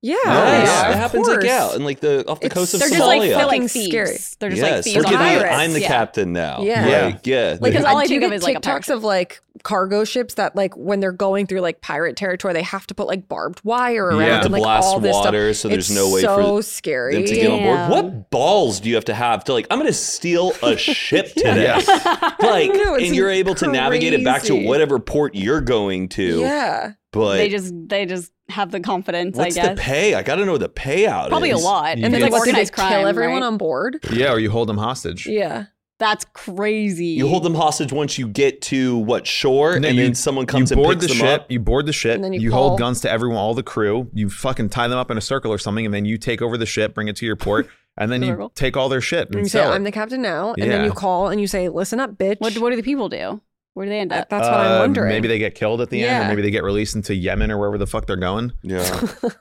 Yeah, Yeah, yeah, yeah, of it happens like course. yeah, and like the off the It's- coast of They're Somalia. just like Somalia. fucking Fucking thieves. scary. They're just yes, like thieves they're on giving you, pirates. I'm the yeah. captain now. Yeah. Yeah. Like, yeah. Because they- all I do you think of get is like a pirate TikToks of like cargo ships that like when they're going through like pirate territory, they have to put like barbed wire around Yeah. and to like blast all this water, stuff. so there's It's no way so for scary. them to get on board. Damn. What balls do you have to have to like? I'm going to steal a ship today. Yeah. Like, know, it's and you're able to navigate it back to crazy. whatever port you're going to. Yeah. But They just they just have the confidence, what's I guess. the pay? I got to know the payout. Probably is. a lot. You And get- it's like what, did they organized crime, kill everyone right? on board? Yeah, or you hold them hostage. Yeah. That's crazy. You hold them hostage once you get to what shore, No, and you- then someone comes you and board picks the them ship. up. You board the ship. And then you you call- hold guns to everyone, all the crew. You fucking tie them up in a circle or something, and then you take over the ship, bring it to your port, and then you Circle. take all their shit and, And you say, sell I'm it. the captain now. And Yeah. then you call and you say, listen up, bitch. What what do the people do? Where do they end up? That's what I'm Uh, wondering. Maybe they get killed at the end, Yeah. or maybe they get released into Yemen or wherever the fuck they're going. Yeah.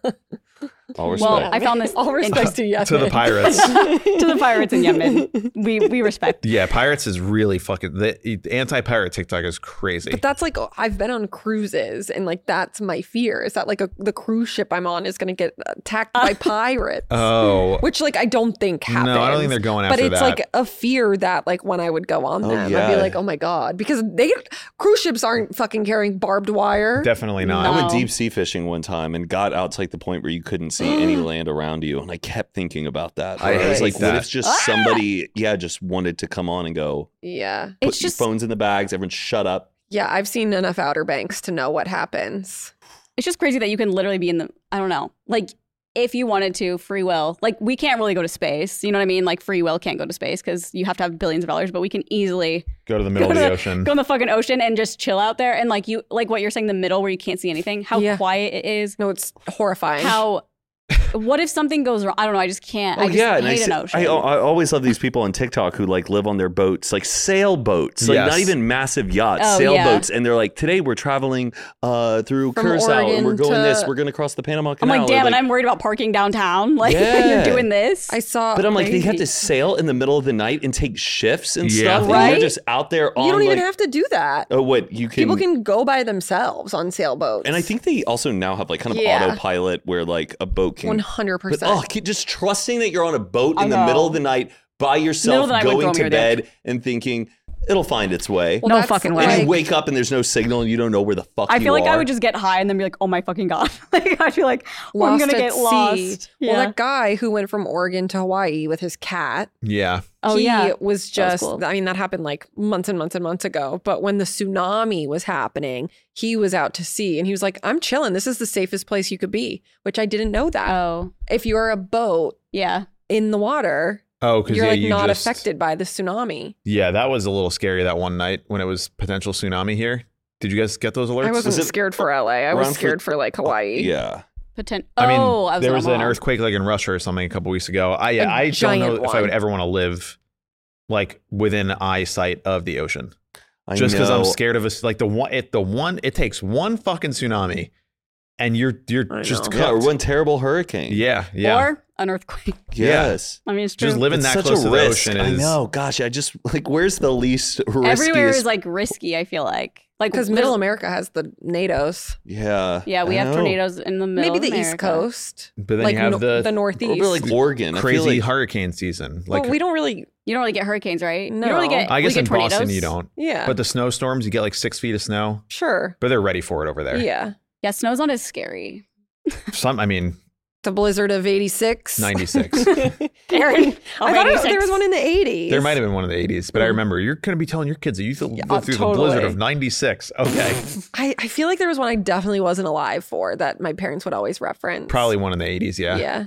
All respect. Well, I found this All respect to Yemen. To the pirates. to the pirates in Yemen. We we respect. Yeah, pirates is really fucking. The anti-pirate TikTok is crazy. But that's like, I've been on cruises and like, that's my fear is that like a, the cruise ship I'm on is going to get attacked by pirates. oh, Which like, I don't think happens. no, I don't think they're going But after it's that. like a fear that like when I would go on Oh, them, I'd yeah. be like, oh my God, because they cruise ships aren't fucking carrying barbed wire. Definitely not. I went No. deep sea fishing one time and got out to like the point where you couldn't see any land around you, and I kept thinking about that. I I was hate like, what that. if just somebody, yeah, just wanted to come on and go, Yeah. put It's your just phones in the bags, everyone shut up. Yeah. I've seen enough Outer Banks to know what happens. it's just crazy that you can literally be in the I don't know. Like if you wanted to, free will. Like we can't really go to space. You know what I mean? Like free will can't go to space because you have to have billions of dollars, but we can easily Go to the middle go of to the the- ocean. go in the fucking ocean and just chill out there. And like you like what you're saying, the middle where you can't see anything, how Yeah. quiet it is. No, it's horrifying. How what if something goes wrong? I don't know. I just can't. I Oh just yeah, and I, hate see- an ocean. I, I always love these people on TikTok who like live on their boats, like sailboats, like Yes. not even massive yachts, Oh, sailboats, and they're like, today we're traveling uh, through From Curacao, and Oregon we're going to- this, we're going to cross the Panama I'm Canal. like, or, damn, and I'm worried about parking downtown. Like Yeah. you're doing this. I saw. But I'm like, they have Crazy. to sail in the middle of the night and take shifts and Yeah. stuff, and Right? you're just out there on you don't even like, have to do that. oh, what you can. People can go by themselves on sailboats. And I think they also now have like kind of Yeah. autopilot where like a boat can. one hundred But percent. oh, ke- just trusting that you're on a boat I in the know. middle of the night by Middle yourself, of the night would going throw me to over there. bed and thinking it'll find its way. Well, No that's fucking and way. you like- wake up and there's no signal and you don't know where the fuck I you feel like I are. would just get high and then be like, oh my fucking god. Like I feel like oh, I'm Lost gonna at get sea. lost. Well, Yeah. that guy who went from Oregon to Hawaii with his cat, Yeah. oh he yeah. was That was just, cool. I mean, that happened like months and months and months ago. But when the tsunami was happening, he was out to sea and he was like, I'm chilling. This is the safest place you could be, which I didn't know that. Oh If you're a boat yeah. in the water, Oh, because you're yeah, like you not just, affected by the tsunami. Yeah, that was a little scary that one night when it was potential tsunami here. Did you guys get those alerts? I wasn't Was it scared for L A. I was around for- scared for, like Hawaii. Yeah. Potent- I mean, oh, I was there on was an Omaha. earthquake like in Russia or something a couple weeks ago. I A I don't giant know if I would one. ever want to live like within eyesight of the ocean, I just because I'm know. scared of us. Like the one, it the one, it takes one fucking tsunami, and you're you're I just know. Yeah, or cooked. one terrible hurricane. Yeah, yeah. Or an earthquake. Yes. I mean, it's true. Just living It's that such close a to the risk. ocean I is. know. Gosh, I just like where's the least riskiest? Everywhere is like risky. I feel like like Because there's- Middle America has the NATOs. yeah. Yeah, we I have know. tornadoes in the middle. Maybe of the East America. Coast. But then like you have no- the, the Or Northeast. like Oregon. I feel crazy like- hurricane season. Like well, we don't really. You don't really get hurricanes, right? No. You don't really get. I we guess get in tornadoes. Boston you don't. Yeah. But the snowstorms, you get like six feet of snow. sure. But they're ready for it over there. Yeah. Yeah, snow's not as scary. Some, I mean, The blizzard of eighty-six. ninety-six. Aaron, I thought it, there was one in the eighties. There might have been one of the eighties, but I remember you're going to be telling your kids that you lived Yeah, through totally. the blizzard of ninety-six. Okay. I, I feel like there was one I definitely wasn't alive for that my parents would always reference. Probably one in the eighties, yeah. Yeah.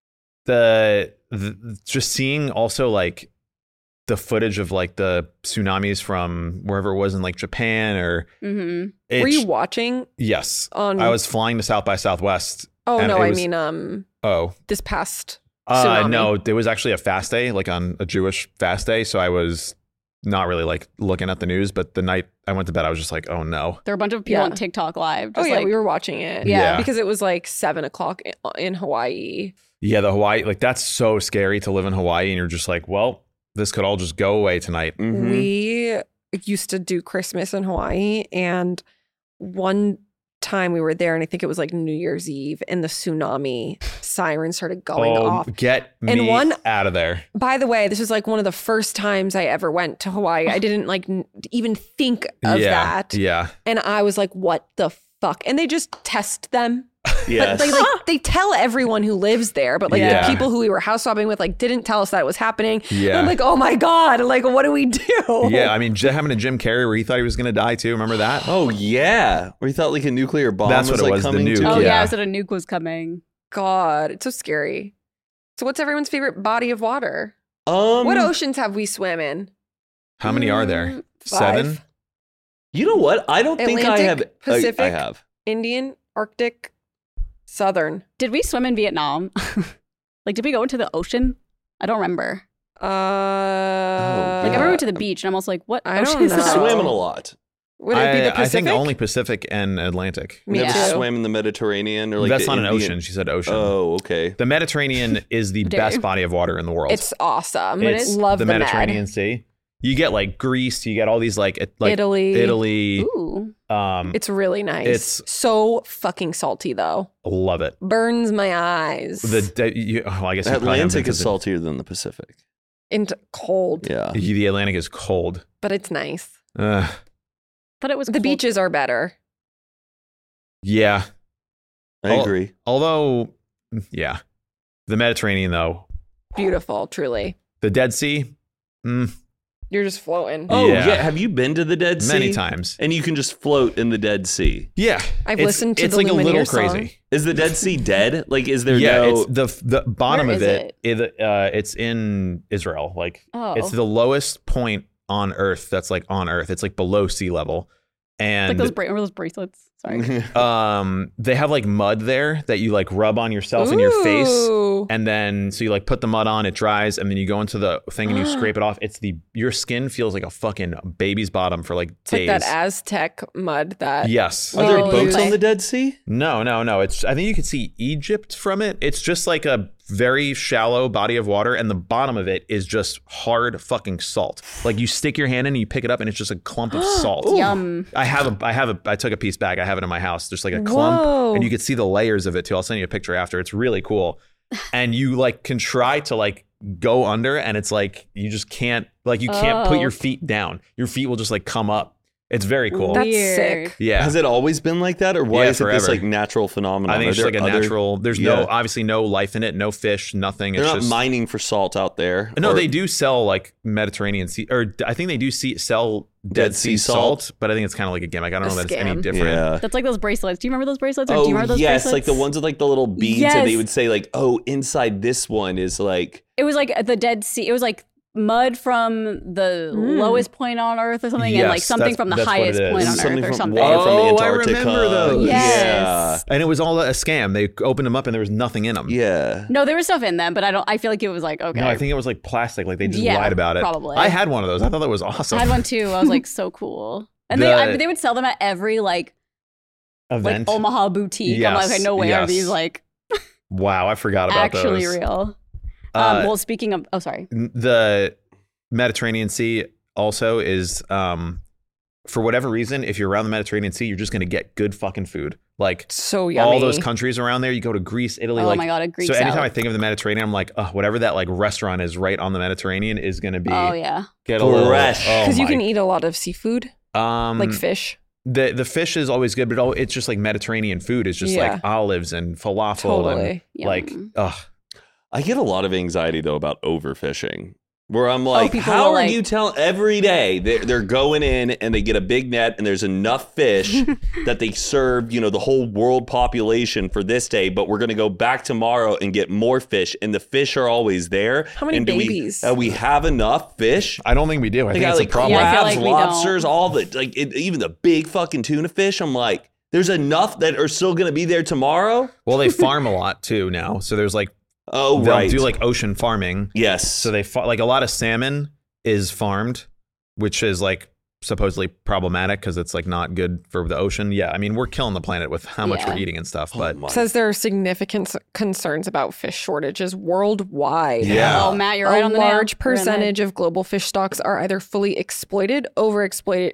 The, the just seeing also like the footage of like the tsunamis from wherever it was in like Japan or Mm-hmm. it, Were you watching yes. on? I was flying to South by Southwest. Oh and no, it I was- mean, um, Oh, this past. uh, Tsunami. no, there was actually a fast day, like on a Jewish fast day. So I was not really like looking at the news, but the night I went to bed, I was just like, oh no. There were a bunch of people Yeah. on TikTok live. Oh Just yeah, like, we were watching it. Yeah. Yeah. because it was like seven o'clock in, in Hawaii. Yeah, the Hawaii, like that's so scary to live in Hawaii, and you're just like, well, this could all just go away tonight. Mhm. We used to do Christmas in Hawaii, and one time we were there, and I think it was like New Year's Eve, and the tsunami siren started going Oh, off. get And me one- out of there. By the way, this is like one of the first times I ever went to Hawaii. I didn't like n- even think of yeah, that. Yeah. And I was like, what the fuck? And they just test them. Yes. But they like they tell everyone who lives there, but like Yeah. the people who we were house swapping with like didn't tell us that it was happening. Yeah. And I'm like, oh my God, like what do we do? Yeah, I mean, J- having a Jim Carrey where he thought he was going to die too. Remember that? Oh yeah, where he thought like a nuclear bomb That's was what it like was, the coming nuke. to. Oh Yeah. yeah, I said a nuke was coming. God, it's so scary. So what's everyone's favorite body of water? Um, What oceans have we swam in? How many are there? Mm, Seven? five. You know what? I don't think I Atlantic, have. I- Pacific. I have. Indian, Arctic, Southern. Did we swim in Vietnam? like, did we go into the ocean? I don't remember. Uh, Like, I remember we went to the beach, and I'm also like, what I ocean don't is know. that? Swimming a lot. would it be the I, I Pacific? think only Pacific and Atlantic. Me Never Yeah. too. swam in the Mediterranean or like That's the not an Indian- ocean. She said ocean. Oh, okay. The Mediterranean is the Dare best you? body of water in the world. It's awesome. It's Love the, the, Med. Mediterranean Sea. You get like Greece. You get all these like it- like Italy. Italy. Ooh. Um, It's really nice. It's- so fucking salty though. love it. Burns my eyes. The de- you, oh, I guess you probably haven't been Atlantic to is the- saltier than the Pacific. into cold, Yeah. The Atlantic is cold. but it's nice. Ugh. But it was The cold. beaches are better. Yeah. I Oh, agree. Although, yeah, the Mediterranean though, Beautiful, truly. the Dead Sea, mm, You're just floating. Oh Yeah. yeah. Have you been to the Dead Sea? many times. And you can just float in the Dead Sea. Yeah, I've It's- listened to it's the like a little Lumineer crazy. song. Is the Dead Sea dead? Like, is there Yeah, no? it's the the bottom Where of is it. it uh, it's in Israel. Like Oh. it's the lowest point on Earth. That's like on Earth. It's like below sea level, like and those, bra- remember those bracelets? Sorry. um, they have like mud there that you like rub on yourself and your face. Ooh. And then, so you like put the mud on, it dries, and then you go into the thing and you scrape it off. It's the, your skin feels like a fucking baby's bottom for like It's like days. that Aztec mud that. Yes. Are there Oh, boats okay. on the Dead Sea? No, no, no. It's, I think you could see Egypt from it. It's just like a very shallow body of water, and the bottom of it is just hard fucking salt. Like you stick your hand in and you pick it up, and it's just a clump of salt. Yum. I have a, I have a, I took a piece back. I have it in my house. There's like a clump, Whoa. and you could see the layers of it too. I'll send you a picture after. It's really cool. And you like can try to like go under, and it's like you just can't, like you can't put Oh. your feet down. Your feet will just like come up. It's very cool. That's Weird. sick. yeah. Has it always been like that, or why Yeah, is it this forever. like natural phenomenon? I think Are it's just there like a other- natural. There's Yeah. no, obviously no life in it, no fish, nothing. They're It's not just mining for salt out there. no. or- They do sell like Mediterranean sea, or I think they do see, sell Dead, Dead Sea Sea salt, salt. but I think it's kind of like a gimmick. I don't A know that it's any scam. different. Yeah. That's like those bracelets. Do you remember those bracelets? Or do Oh you remember those yes, bracelets? like the ones with like the little beads, and they Yes. would say like, "Oh, inside this one is like." It was like the Dead Sea. It was like mud from the Mm. lowest point on Earth or something, and like Yes, something that's- from the that's what it highest is. point on Something Earth or from something. water from the Oh, I Antarctica. remember those. Yes. And it was all a scam. They opened them up and there was nothing in them. Yeah. No, there was stuff in them, but I don't. I feel like it was like okay. No, I think it was like plastic. Like they just Yeah, lied about it. probably. I had one of those. I thought that was awesome. I had one too. I was like so cool, and they The- I, they would sell them at every like Event. like Omaha boutique. I'm like, Yes, okay, no way are yes. these like Wow, I forgot about actually those. real. Uh, Um, well, speaking of, oh sorry. the Mediterranean Sea also is, um, for whatever reason, if you're around the Mediterranean Sea, you're just going to get good fucking food. Like So yummy. all those countries around there, you go to Greece, Italy. Oh like, my god, a Greek so anytime I salad. think of the Mediterranean, I'm like, oh, whatever that like restaurant is right on the Mediterranean is going to be. Oh yeah. Get a little Fresh. oh Because you my- can eat a lot of seafood, um, like fish. The the fish is always good, but all, it's just like Mediterranean food. It's just Yeah. like olives and falafel Totally. and like, Yum. ugh. I get a lot of anxiety though about overfishing, where I'm like, people how will, are like- you telling every day they're, they're going in and they get a big net and there's enough fish that they serve, you know, the whole world population for this day, but we're going to go back tomorrow and get more fish, and the fish are always there. How many and do babies? We, uh, we have enough fish. I don't think we do. I They think got it's like a problem. Yeah, I feel crabs, like we don't. lobsters, all the like, it, even the big fucking tuna fish. I'm like, there's enough that are still going to be there tomorrow. Well, they farm a lot too now. So there's like Oh, they'll right. do like ocean farming. yes. So they fa- like a lot of salmon is farmed, which is like supposedly problematic because it's like not good for the ocean. Yeah, I mean we're killing the planet with how much Yeah. we're eating and stuff. Oh But my- Says there are significant s- concerns about fish shortages worldwide. Yeah. Oh Matt, you're right a on the nail. large You're right on the head. percentage of global fish stocks are either fully exploited, overexploited,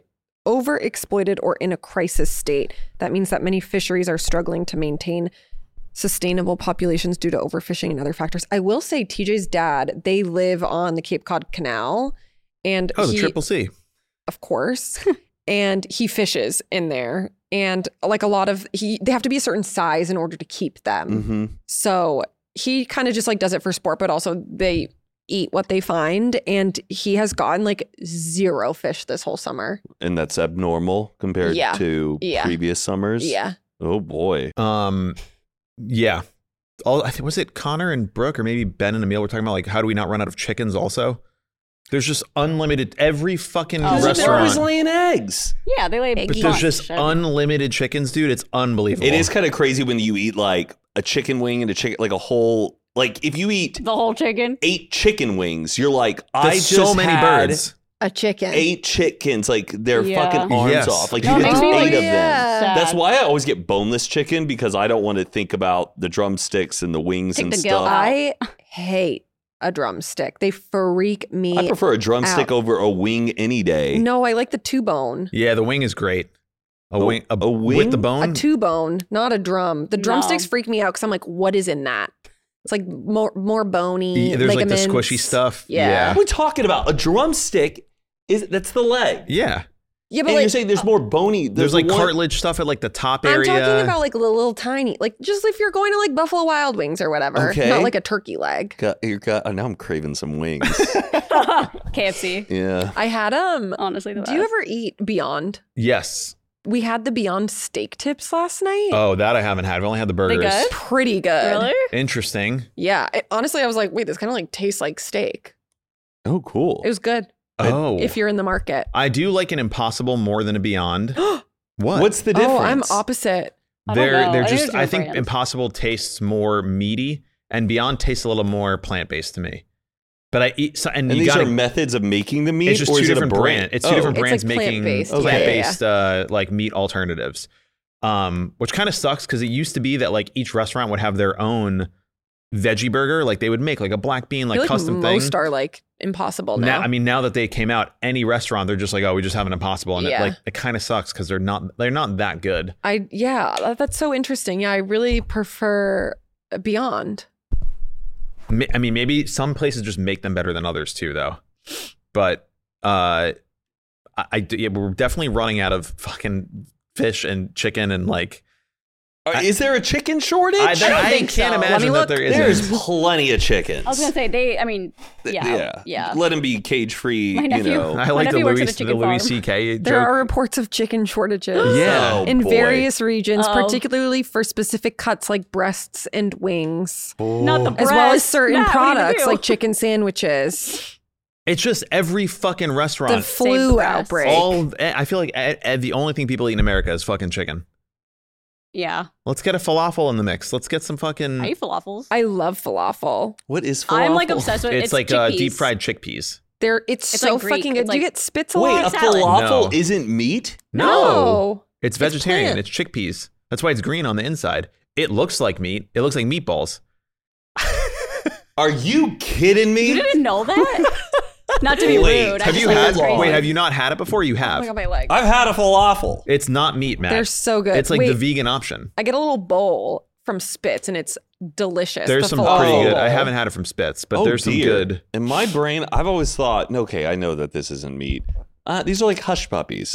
overexploited or in a crisis state. That means that many fisheries are struggling to maintain sustainable populations due to overfishing and other factors. I will say T J's dad, they live on the Cape Cod Canal, and Oh, the he, Triple C. of course, and he fishes in there. And like a lot of he, they have to be a certain size in order to keep them. Mm-hmm. So he kind of just like does it for sport, but also they eat what they find. And he has gotten like zero fish this whole summer. And that's abnormal compared Yeah. to Yeah. previous summers. Yeah. Oh boy. Um, yeah. All I think was it Connor and Brooke or maybe Ben and Emil were talking about like how do we not run out of chickens? Also, there's just unlimited every fucking Oh, Because they're always restaurant. laying eggs. Yeah, they lay. But But bunch. there's just I mean, unlimited chickens, dude. It's unbelievable. It is kind of crazy when you eat like a chicken wing and a chicken, like a whole, like if you eat the whole chicken. eight chicken wings, you're like, I There's just so many had birds. A chicken. eight chickens, like their Yeah. fucking arms Yes. off. Like No, you it get makes just me, eight like, of them. sad. That's why I always get boneless chicken because I don't want to think about the drumsticks and the wings Take and the guilt stuff. out. I hate a drumstick. They freak me. I prefer a drumstick out. over a wing any day. No, I like the two bone. Yeah, the wing is great. A A- wing, a, a wing? with the bone. A two bone, not a drum. The No. drumsticks freak me out because I'm like, what is in that? It's like more more bony. Yeah, there's like the ligaments. squishy stuff. Yeah. What Yeah. are we talking about? A drumstick is that's the leg. Yeah. Yeah, but And like you're saying there's more bony. There's like one- cartilage stuff at like the top I'm area. talking about like the little tiny, like just if you're going to like Buffalo Wild Wings or whatever, Okay. not like a turkey leg. Got, you got, oh, now I'm craving some wings. K F C. yeah. I had um. Honestly, the Do you best. ever eat Beyond? Yes. We had the Beyond steak tips last night. Oh, that I haven't had. I've only had the burgers. good? Pretty good. Really? Interesting. Yeah. It- honestly, I was like, wait, this kind of like tastes like steak. Oh, cool. It was good Oh. if you're in the market. I do like an Impossible more than a Beyond. What? What's the difference? Oh, I'm opposite. I don't they're know. they're I think just it's I different think brands. Impossible tastes more meaty and Beyond tastes a little more plant-based to me. But I eat so, and, And you these got are methods of making the meat, it's just or two is it a different brand? brands. It's two Oh. different It's brands like making plant-based. Okay. plant-based uh, like meat alternatives. Um, which kind of sucks because it used to be that like each restaurant would have their own veggie burger. Like they would make like a black bean I like feel like custom thing. most are like impossible now. Now, I mean, now that they came out, any restaurant they're just like, oh, we just have an Impossible, and Yeah. it, like it kind of sucks because they're not they're not that good. I yeah, that- that's so interesting. Yeah, I really prefer Beyond. Ma- I mean, maybe some places just make them better than others too, though. But uh, I, I yeah, we're definitely running out of fucking fish and chicken and like. Uh, is there a chicken shortage? I, don't I think can't so. Let imagine me that look. there isn't. There's plenty of chickens. I was gonna say they. I mean, yeah, yeah. Let them be cage free. My You nephew- know. I My like the nephew works at Louis a the chicken Louis farm. C K There joke. are reports of chicken shortages. Yeah. Oh, in boy. various regions, Oh. particularly for specific cuts like breasts and wings, Not the as well as breast. certain Matt, what are you gonna products do? like chicken sandwiches. It's just every fucking restaurant. The flu breast. outbreak. all I feel like eh, eh, the only thing people eat in America is fucking chicken. Yeah. Let's get a falafel in the mix. Let's get some fucking. I eat falafels. I love falafel. What is falafel? I'm like obsessed with it's, it's, like uh, chickpeas. deep fried chickpeas. They're it's, It's so like Greek. fucking good. It's Do you like- get spitz a Wait, lot? a salad. falafel No. isn't meat? No. It's vegetarian. plant. It's chickpeas. That's why it's green on the inside. It looks like meat. It looks like meatballs. Are you kidding me? You didn't know that? Not to be Wait, rude. I Have just you thought it had? was crazy. Wait, have you not had it before? You Oh have. my god, my leg. I've had a falafel. It's not meat, Matt. They're so good. It's like Wait, the vegan option. I get a little bowl from Spitz and it's delicious. There's The some falafel pretty good. bowl. I haven't had it from Spitz, but oh, there's some dear. good. In my brain, I've always thought, no, okay, I know that this isn't meat. Uh, these are like hush puppies.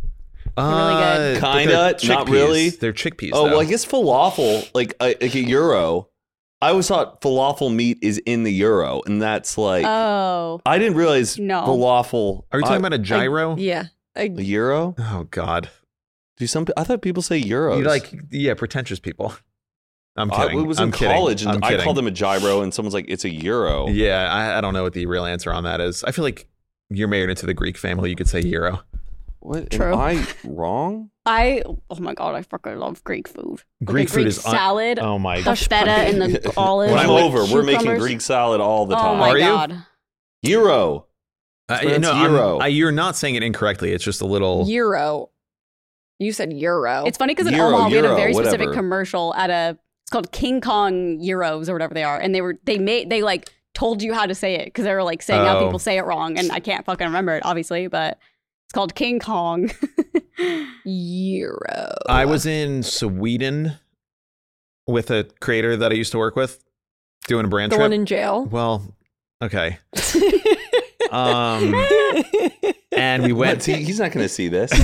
Uh, good. but Kinda, they're not chickpeas. really. They're chickpeas. oh, though. well, I guess falafel, like a, like a euro. I always thought falafel meat is in the euro, and that's like Oh. I didn't realize No. falafel. Are you talking I- about a gyro? Yeah. I, a euro? Oh God. Do some? I thought people say euros. You like yeah, pretentious people. I'm I, kidding. it was I'm in kidding. college, and I'm I kidding. called them a gyro, and someone's like, "It's a euro." Yeah, I, I don't know what the real answer on that is. I feel like you're married into the Greek family. You could say euro. What? True. Am I wrong? I oh my god, I fucking love Greek food. Like Greek a food Greek is un- salad, Oh my the gosh. feta and the olives. When I'm with over, we're making cucumbers. Greek salad all the Oh time. my Are you? god. Euro. Uh, It's no, I'm- euro. I, you're not saying it incorrectly. It's just a little. Euro. You said euro. It's funny because in Euro, Omaha we had a Euro, very specific whatever. commercial at a it's called King Kong Euros or whatever they are, and they were they made they like told you how to say it because they were like saying how Oh. people say it wrong, and I can't fucking remember it obviously, but it's called King Kong. Euro. I was in Sweden with a creator that I used to work with doing a brand the trip. one in jail. Well, okay. Um, and we went. What, he- he's not going to see this.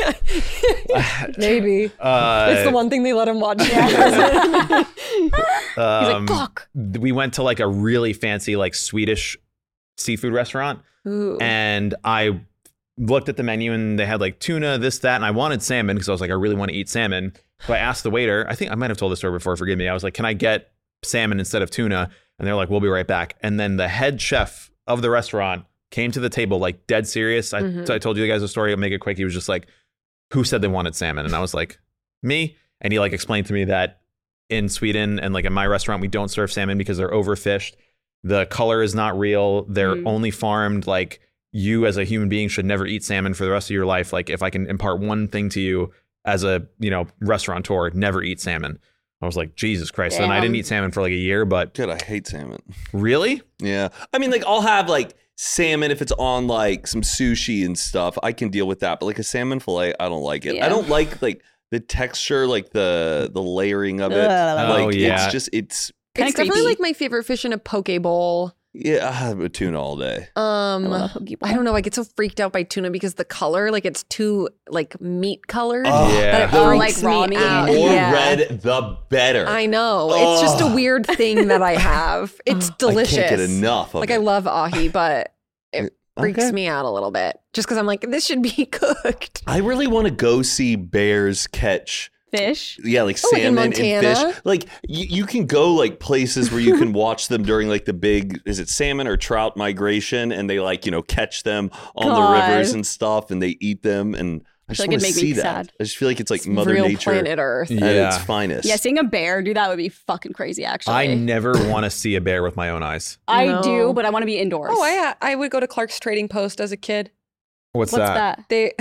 Maybe. Uh, It's the one thing they let him watch. Yeah. He's um, like, fuck. we went to like a really fancy like Swedish seafood restaurant, Ooh. and I looked at the menu and they had like tuna, this, that, and I wanted salmon because I was like, I really want to eat salmon. So I asked the waiter, I think I might have told this story before, forgive me. I was like, can I get salmon instead of tuna? And they're like, we'll be right back. And then the head chef of the restaurant came to the table like dead serious. I, Mhm. so I told you guys a story, I'll make it quick. He was just like, who said they wanted salmon? And I was like, me. And he like explained to me that in Sweden and like in my restaurant, we don't serve salmon because they're overfished. The color is not real. They're Mm. only farmed. Like you as a human being should never eat salmon for the rest of your life. Like if I can impart one thing to you as a, you know, restaurateur, never eat salmon. I was like, Jesus Christ. And I didn't Damn. eat salmon for like a year, but Dude, I hate salmon. really? Yeah. I mean, like, I'll have like salmon if it's on like some sushi and stuff. I can deal with that. But like a salmon fillet, I don't like it. Yeah. I don't like like the texture, like the the layering of it. Ugh. Like Oh, yeah. it's just it's Kinda It's definitely creepy. like my favorite fish in a poke bowl. yeah, I have a tuna all day. Um, I love a poke bowl. I don't know. I get so freaked out by tuna because the color, like it's too like meat colored. Oh, Yeah. That it Oh, freaks like raw me meat. out. The more Yeah. red, the better. I know. It's just a Ugh. weird thing that I have. It's delicious. I can't get enough of Like it. I love ahi, but it freaks Okay. me out a little bit just because I'm like, this should be cooked. I really want to go see bears catch. Fish. Yeah, like Oh, like in salmon and Montana? fish. Like you, you can go like places where you can watch them during like the big, is it salmon or trout migration, and they like you know catch them on God. the rivers and stuff, and they eat them. And I just like want it'd to make me see that. sad. I just feel like it's like It's Mother real Nature planet Earth. at Yeah. its finest. Yeah, seeing a bear do that would be fucking crazy, actually. I never want to see a bear with my own eyes. I No. do, but I want to be indoors. Oh, I I would go to Clark's Trading Post as a kid. What's, What's that? that? They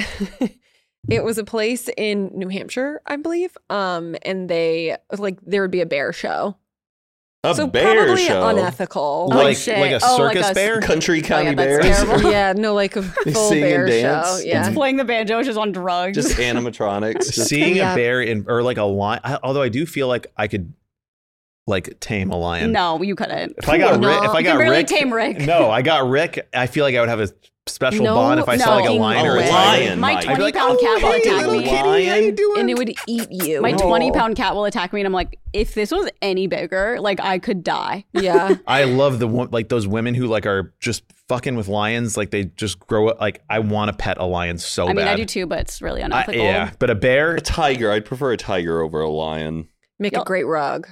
it was a place in New Hampshire, I believe. Um, and they like there would be a bear show. a so bear probably show. unethical. Oh, Like, shit. like a Oh, like circus a- bear? Country County yeah, that's bears. terrible. yeah, no, like a They full sing and bear dance. show. Yeah. It's playing the banjo, just on drugs. Just animatronics. Just, Seeing Yeah. a bear in or like a lion, I- although I do feel like I could like tame a lion. no, you couldn't. If I got No. Rick, if I You got can barely Rick, tame Rick. no, I got Rick. I feel like I would have a special No, bond if I saw like a no. lion A or a tiger. lion. My Mike. I'd be like, twenty pound cat will hey, attack little me. kitty, how you Lion? doing? And it would eat you. My No. twenty pound cat will attack me, and I'm like, if this was any bigger, like I could die. yeah. I love the wo- like those women who like are just fucking with lions. Like they just grow up. Like I want to pet a lion so I mean, bad. I do too, but it's really I- unethical. yeah, but a bear. a tiger. I'd prefer a tiger over a lion. Make a great rug.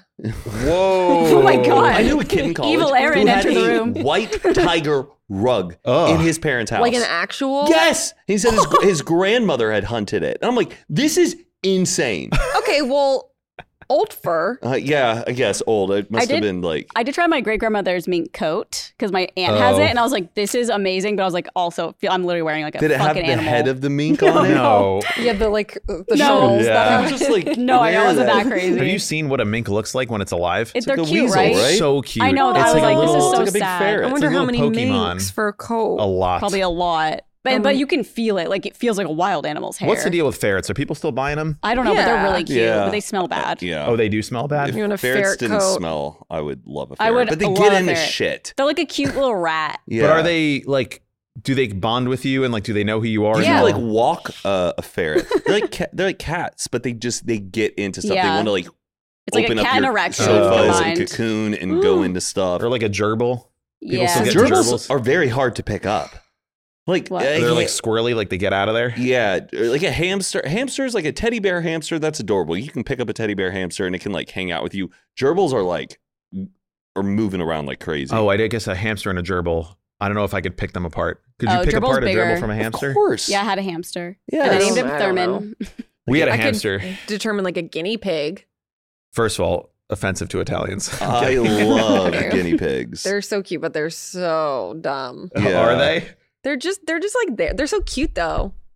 Whoa! Oh my God. I knew a kid in college Evil Aaron who had entered the a room. white tiger rug Ugh. in his parents' house. Like an actual. Yes, he said his, his grandmother had hunted it. And I'm like, this is insane. Okay, well, old fur. Uh, yeah, I guess old. It must I have did- been like. I did try my great grandmother's mink coat because my aunt has Oh. it, and I was like, "This is amazing." But I was like, also, feel I'm literally wearing like a Did it have fucking the animal. head of the mink on it? No. Yeah, the like the No. shells Yeah. that I are was just like, No, I know, wear it wasn't that that. crazy. Have you seen what a mink looks like when it's alive? It, It's they're like a cute, weasel, right? right? So cute. I know, It's I was like, like, a this little, is so it's like a big sad. ferret. I It's wonder like a how many little Pokemon. minks for a coat. a lot. Probably a lot, but Um, but you can feel it. Like it feels like a wild animal's hair. What's the deal with ferrets? Are people still buying them? I don't know, but Yeah. they're really cute. Yeah. But they smell bad. Yeah. Oh, they do smell bad. If You want a ferrets ferret didn't coat? smell, I would love a I ferret. would but they love get a into ferret. shit. They're like a cute little rat. Yeah. But are they like? Do they bond with you and like? Do they know who you are? You Yeah. can like walk uh, a ferret. They're like ca- they're like cats, but they just they get into stuff. They Yeah. want to like It's like a open up cat and your a raccoon sofas and combined. cocoon and go into stuff. Or like a gerbil? People Yeah. still get Gerbils gerbils. are very hard to pick up. Like What? uh, They're yeah, like squirrely, like they get out of there. yeah, like a hamster. Hamster's like a teddy bear hamster. That's adorable. You can pick up a teddy bear hamster and it can like hang out with you. Gerbils are like are moving around like crazy. Oh, I did guess a hamster and a gerbil. I don't know if I could pick them apart. Could you Oh, pick gerbil's apart a bigger. gerbil from a of hamster? course. Yeah, I had a hamster. Yeah. And I I named him don't- I don't Thurman. We had a I could- hamster. Determine like a guinea pig. First of all, offensive to Italians. I love Ew. guinea pigs. They're so cute, but they're so dumb. Yeah. Are they? They're just they're just like they're they're so cute though.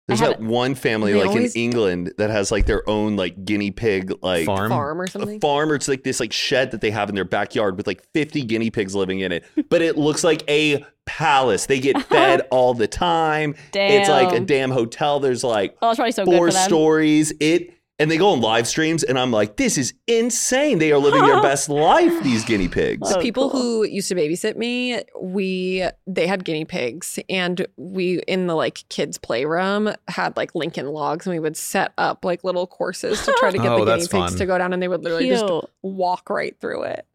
There's I that one family They like always- in England that has like their own like guinea pig like Farm. Farm or a something. farm, or it's like this like shed that they have in their backyard with like fifty guinea pigs living in it. But it looks like a palace. They get fed all the time. It's like a Damn. damn hotel. There's like Oh, it's probably so good four for them. stories. It and they go on live streams, and I'm like, this is insane. They are living their best life, these guinea pigs. Oh, People cool. who used to babysit me, we they had guinea pigs, and we in the like kids playroom had like Lincoln Logs, and we would set up like little courses to try to get Oh, the guinea that's pigs fun. to go down, and they would literally just Cute. walk right through it.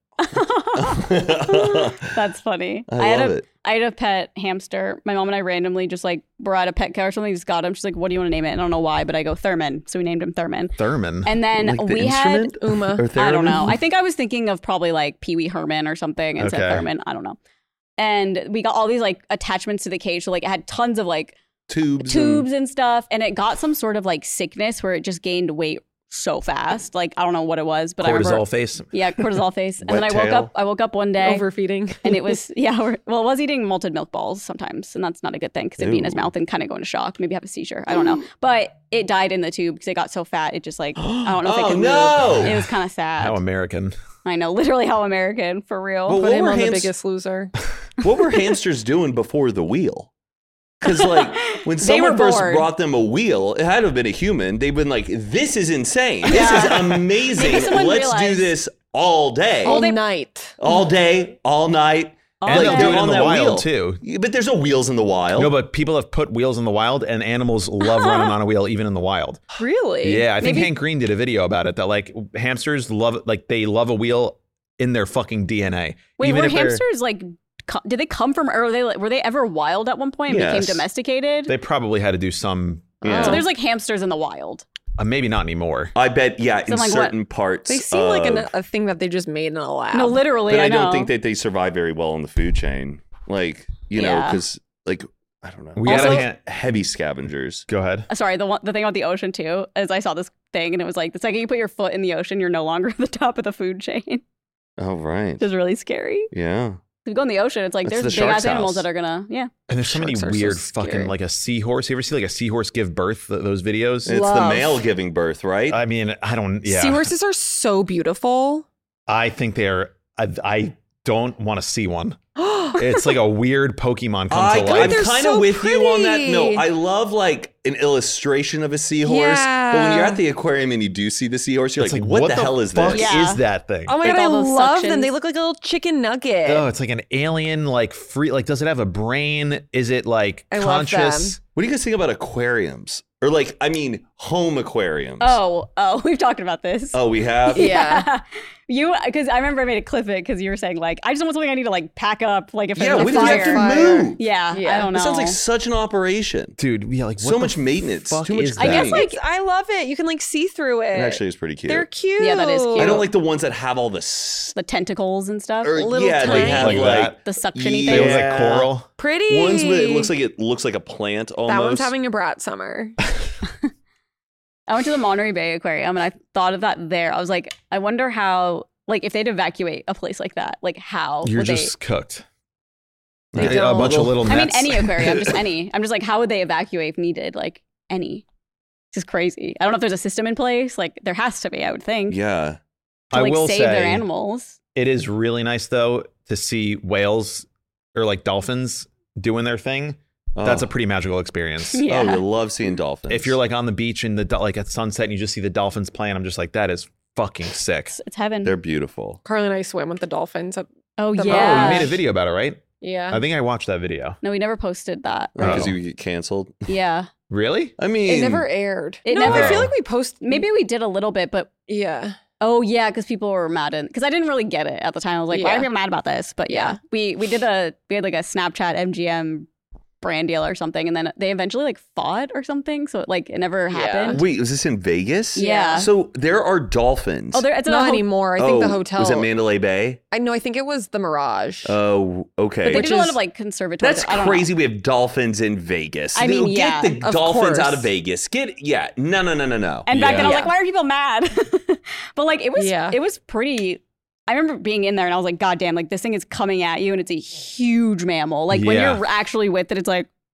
That's funny. I had love a it. I had a pet hamster. My mom and I randomly just like were at a pet care or something, just got him. She's like, "What do you want to name it?" And I don't know why, but I go Thurman, so we named him Thurman. Thurman. And then Like the we had instrument? Uma. Or I don't theremin? know. I think I was thinking of probably like Pee Wee Herman or something and said Okay. Thurman. I don't know. And we got all these like attachments to the cage. So like it had tons of like Tubes. tubes and stuff. And it got some sort of like sickness where it just gained weight so fast. Like I don't know what it was, but I Cortisol remember. face. Yeah, cortisol face. And then I Wet woke tail. up. I woke up one day. Overfeeding. And it was, yeah, we're, well, it was eating malted milk balls sometimes. And that's not a good thing because it'd be in his Ew. mouth and kind of go into shock, maybe have a seizure. I don't know. But it died in the tube because it got so fat. It just like, I don't know if it Oh, could no. move. It was kind of sad. How American. I know, literally how American, for real. Well, Put what him were on the hams- Biggest Loser. What were hamsters doing before the wheel? Because like when They someone were first bored. brought them a wheel, it had to have been a human. They've been like, "This is insane. This is amazing. Maybe someone Let's do realized- this all day, All Well, they- night. all day, all night." All And Like, they'll day. do it they're in on the that wild wheel. too. Yeah, But there's no wheels in the wild. No, but people have put wheels in the wild, and animals love running on a wheel even in the wild. Really? Yeah, I think Maybe- Hank Green did a video about it. That like hamsters love, like they love a wheel in their fucking D N A. Wait, even were if they're- hamsters like, co- did they come from, or were they, were they ever wild at one point and Yes. became domesticated? They probably had to do some. Yeah. So there's like hamsters in the wild. Uh, maybe not anymore. I bet, yeah, in like, what? certain parts. They seem like an, of- a thing that they just made in a lab. No, literally, But I, I, know. don't think that they survive very well in the food chain. Like, you know, Yeah. because like I don't know, We had Also- a hand. heavy scavengers. Go ahead. Uh, Sorry, the one, the thing about the ocean too is I saw this thing and it was like the second you put your foot in the ocean, you're no longer at the top of the food chain. Oh right, Which is really scary. yeah. If you go in the ocean, it's like That's there's the big ass shark's animals house. that are gonna, yeah. And there's so many Sharks are so weird scary. fucking like a seahorse. You ever see like a seahorse give birth? th- Those videos. It's the Love. male giving birth, right? I mean, I don't. Yeah, Seahorses are so beautiful. I think they are. I, I don't want to see one. It's like a weird Pokemon come I, to I'm life. they're kind of so with you on that. pretty. No, I love like an illustration of a seahorse. But when Yeah. you're at the aquarium and you do see the seahorse, you're It's like, what, the, hell is fuck this? Yeah. is that thing? Oh my Like god, I all those love them. suctions. They look like a little chicken nugget. Oh, it's like an alien, like free. Like, does it have a brain? Is it like I love conscious? What do you guys think about aquariums? Or like, I mean, home aquariums. Oh, oh, we've talked about this. Oh, we have? Yeah. You, because I remember I made a clip of it because you were saying like, I just want something I need to like pack up, like if Yeah, there's we a didn't fire. have to Fire. move. Yeah, Yeah. I don't know. It sounds like such an operation. Dude, yeah, like what So the much maintenance, fuck too much is I guess, that? like- It's- I love it. You can like see through it. It actually is pretty cute. They're cute. Yeah, that is cute. I don't like the ones that have all the s- the tentacles and stuff. or, Little yeah, tiny- they have Like like, that. The suction-y Yeah. It thing. was like coral. Pretty. ones with it looks like it looks like a plant almost. that one's having a brat summer. I went to the Monterey Bay Aquarium and I thought of that there. I was like, I wonder how, like, if they'd evacuate a place like that, like how You're would just cooked. They a don't. bunch of little they? I mean, nets. any aquarium, just any. I'm just like, how would they evacuate if needed? Like any. This is crazy. I don't know if there's a system in place. Like there has to be. I would think Yeah. to I like will save say, their animals. it is really nice though to see whales or like dolphins doing their thing. Oh. That's a pretty magical experience. Yeah. Oh, you love seeing dolphins. If you're like on the beach and the do- like at sunset and you just see the dolphins playing, I'm just like, that is fucking sick. It's, it's heaven. they're beautiful. Carly and I swim with the dolphins. At, oh the- Oh, yeah. you made a video about it, right? yeah. I think I watched that video. No, we never posted that. Oh. Because you get canceled. Yeah. Really? I mean, It never aired. It no, never- I feel like we post. Maybe we did a little bit, but Yeah. oh yeah, because people were mad because I didn't really get it at the time. I was like, why Yeah. are people mad about this? But yeah, Yeah. we we did a we had like a Snapchat M G M brand deal or something, and then they eventually like fought or something. So it, like it never Yeah. happened. Wait, was this in Vegas? Yeah. So there are dolphins. Oh, there it's Not a ho- anymore. I oh, think the hotel. was it Mandalay Bay? I know. I think it was the Mirage. Oh, okay. But they Which did a lot is- of like conservatories. That's I don't know. crazy. We have dolphins in Vegas. I mean, Get yeah, the of dolphins out course. of Vegas. Get yeah. No, no, no, no, no. And back Yeah. then I was Yeah. like, why are people mad? But like it was Yeah. it was pretty. I remember being in there and I was like, God damn, like this thing is coming at you and it's a huge mammal. Like when Yeah. you're actually with it, it's like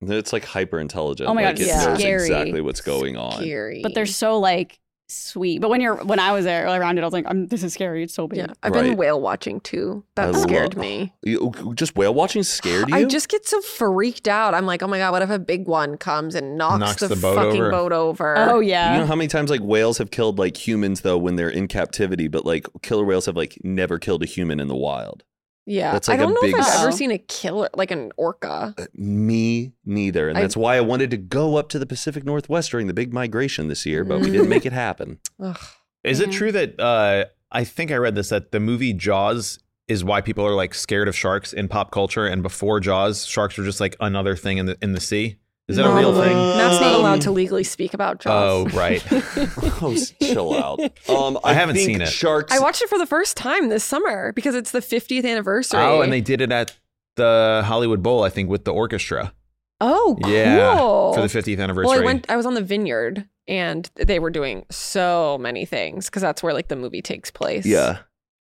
It's like hyper intelligent. Oh my like, God, it yeah. knows Scary. exactly what's going on. Scary. But they're so like sweet. But when you're when I was there around it, I was like, I'm, this is scary. It's so big. Yeah, I've Right. been whale watching too. That I scared love- me. You, just whale watching scared you? I just get so freaked out. I'm like, oh my God, what if a big one comes and knocks, Knocks the, the boat fucking over. boat over? Oh You yeah. know how many times like whales have killed like humans though when they're in captivity, but like killer whales have like never killed a human in the wild. yeah. That's like I a don't know big- if I've ever Uh-oh. seen a killer, like an orca. Uh, Me neither, and I- that's why I wanted to go up to the Pacific Northwest during the big migration this year, but we didn't make it happen. Ugh. Is it Yeah. true that uh, I think I read this that the movie Jaws is why people are like scared of sharks in pop culture, and before Jaws, sharks were just like another thing in the in the sea? Is that a real Probably. thing? Matt's not Um, allowed to legally speak about Oh, Jaws. right. Oh, chill out. Um, I haven't think seen it. Sharks. I watched it for the first time this summer because it's the fiftieth anniversary. Oh, and they did it at the Hollywood Bowl, I think, with the orchestra. Oh, cool. Yeah, for the fiftieth anniversary. Well, I went. I was on the Vineyard, and they were doing so many things because that's where like the movie takes place. Yeah.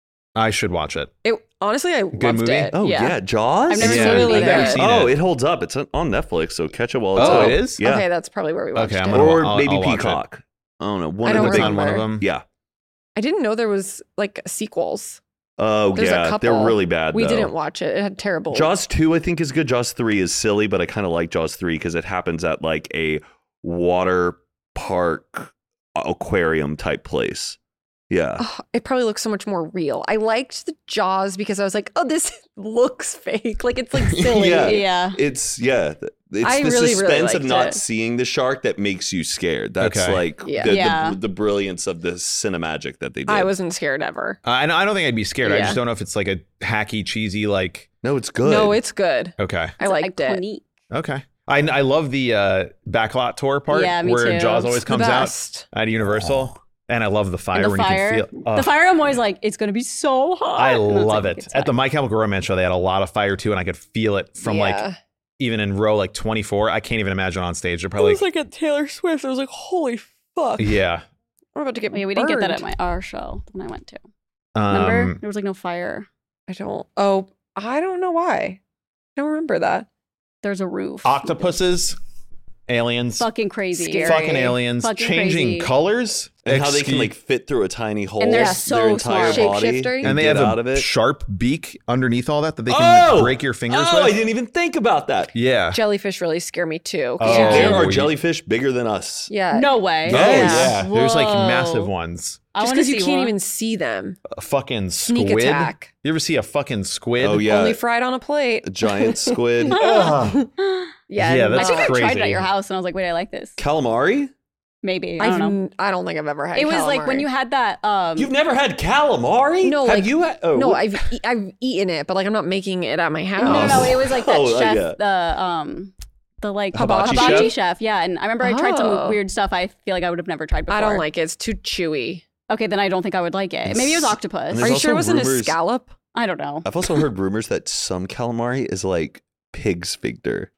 I should watch it. It honestly, I loved movie? it. Oh yeah, Jaws. I've never Yeah, seen it really I've never either. seen Oh, it. it holds up. It's on on Netflix, so catch it while it's Oh, out. it is? Yeah. Okay, that's probably where we watched Okay, I'm it. gonna- Or I'll- maybe I'll watch it. Peacock. I don't know. One I of don't the It's big. on one of remember. them. Yeah. I didn't know there was like sequels. Oh There's a yeah, couple. they're really bad. We though. didn't watch it. It had terrible. Jaws two, I think, is good. Jaws three is silly, but I kind of like Jaws three because it happens at like a water park aquarium type place. Yeah. Oh, it probably looks so much more real. I liked the Jaws because I was like, oh, this looks fake. Like it's like silly. Yeah. Yeah. It's yeah. It's I the really, really suspense of liked not it. seeing the shark that makes you scared. That's Okay. like Yeah. the, Yeah. The, the brilliance of the cinemagic that they did. I wasn't scared ever. Uh, and I don't think I'd be scared. I Yeah. just don't know if it's like a hacky, cheesy, like, no, it's good. No, it's good. okay. I liked it. Iconic. Okay. I, I love the uh, backlot tour part Yeah, me where too. Jaws always It's the comes out best. at Universal. And I love the fire And the when fire. you can feel. The fire, I'm always like, it's gonna be so hot. I And it's love like, it. it's At the fine. My Chemical Romance show, they had a lot of fire too, and I could feel it from like Yeah. even in row like twenty-four. I can't even imagine on stage. They're probably like at Taylor Swift. I was like, holy fuck. yeah. We're about to get Oh, yeah, we didn't get that at burned. my our show when I went to. Remember? Um, There was like no fire. I don't. Oh, I don't know why. I don't remember that. There's a roof. octopuses, aliens, Fucking crazy. Scary. fucking aliens, Fucking changing crazy. colors, and how they can Excuse- like fit through a tiny hole. And they're their so entire smart. body Shapeshifter. and they get have out a of it. sharp beak underneath all that that they can Oh! break your fingers Oh, with. I didn't even think about that. Yeah. Jellyfish really scare me too. 'cause Oh, you There can- are you- jellyfish bigger than us. yeah. No way. Oh Yes. yeah. There's like Whoa. massive ones. I Just want to because see you can't one. even see them. A fucking Sneak squid. attack. You ever see a fucking squid? Oh yeah, Only fried on a plate. a giant squid. Ugh. Yeah. Yeah, and, that's I think uh, I tried it crazy. at your house, and I was like, wait, I like this. Calamari? Maybe. I I've don't know. n- I don't think I've ever had. It was like when calamari. you had that. Um, You've never had calamari? No, have like- you had? Oh, No, what- I've e- I've eaten it, but like I'm not making it at my house. no, no, no. It was like that Oh, chef, yeah. the um, the like Hibachi hibachi chef? chef. Yeah, and I remember I tried Oh. some weird stuff. I feel like I would have never tried before. I don't like it. It's too chewy. Okay, then I don't think I would like it. Maybe it was octopus. And Are there's you sure it also wasn't a rumors- scallop? I don't know. I've also heard rumors that some calamari is like pig sphincter.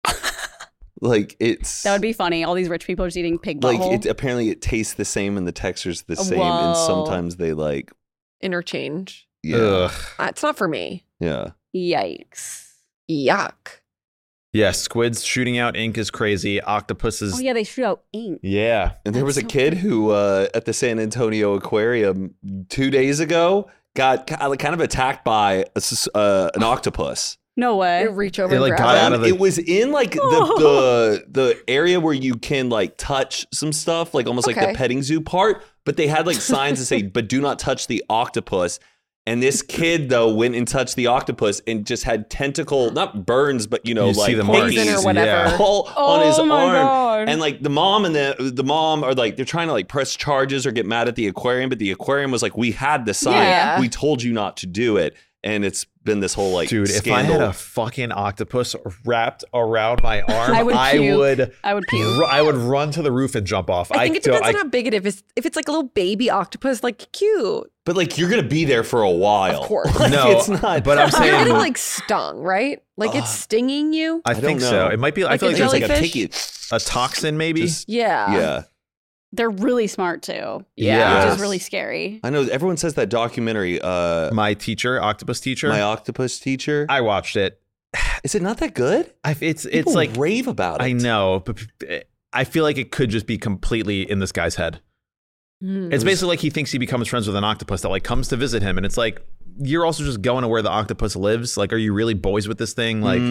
Like it's That would be funny. All these rich people just eating pig like butthole. it, apparently it tastes the same and the texture's the Oh, same, and whoa. sometimes they like Interchange. yeah Ugh. Uh, It's not for me. yeah. Yikes. Yuck. Yeah, squids shooting out ink is crazy. Octopuses. Oh yeah, they shoot out ink. Yeah. And there was a That's so kid who uh, at the San Antonio Aquarium two days ago got ki- kind of attacked by a s uh, an octopus. No way. You reach over It, and like, grab got it. out of the- It was in like the, the the area where you can like touch some stuff, like almost like Okay. the petting zoo part. But they had like signs that say, "But do not touch the octopus." And this kid though went and touched the octopus and just had tentacle, not burns, but you know, You like see the markings Poison or whatever. Yeah. all on Oh his my arm. God. And like the mom and the the mom are like they're trying to like press charges or get mad at the aquarium, but the aquarium was like, "We had the sign. Yeah. We told you not to do it." And it's been this whole like Dude, scandal. if I had a fucking octopus wrapped around my arm, I would puke. would I would puke. ru- I would run to the roof and jump off. I think it don't- depends I- on how big it is. If it's, if it's like a little baby octopus, like cute. But like you're gonna be there for a while. Of course. Like, No, it's not. but I'm You're saying getting like stung, right? Like it's Ugh. stinging you. I don't think know. so. It might be. I Like feel a like there's like a, jellyfish? take it. a toxin, maybe. Just- Yeah. yeah. They're really smart too, Yeah. which Yes. is really scary. I know everyone says that documentary. Uh, My teacher, octopus teacher. my octopus teacher. I watched it. Is it not that good? I, it's People it's like rave about it. I know, but I feel like it could just be completely in this guy's head. Mm. It's basically like he thinks he becomes friends with an octopus that like comes to visit him, and it's like you're also just going to where the octopus lives. Like, are you really boys with this thing? Like,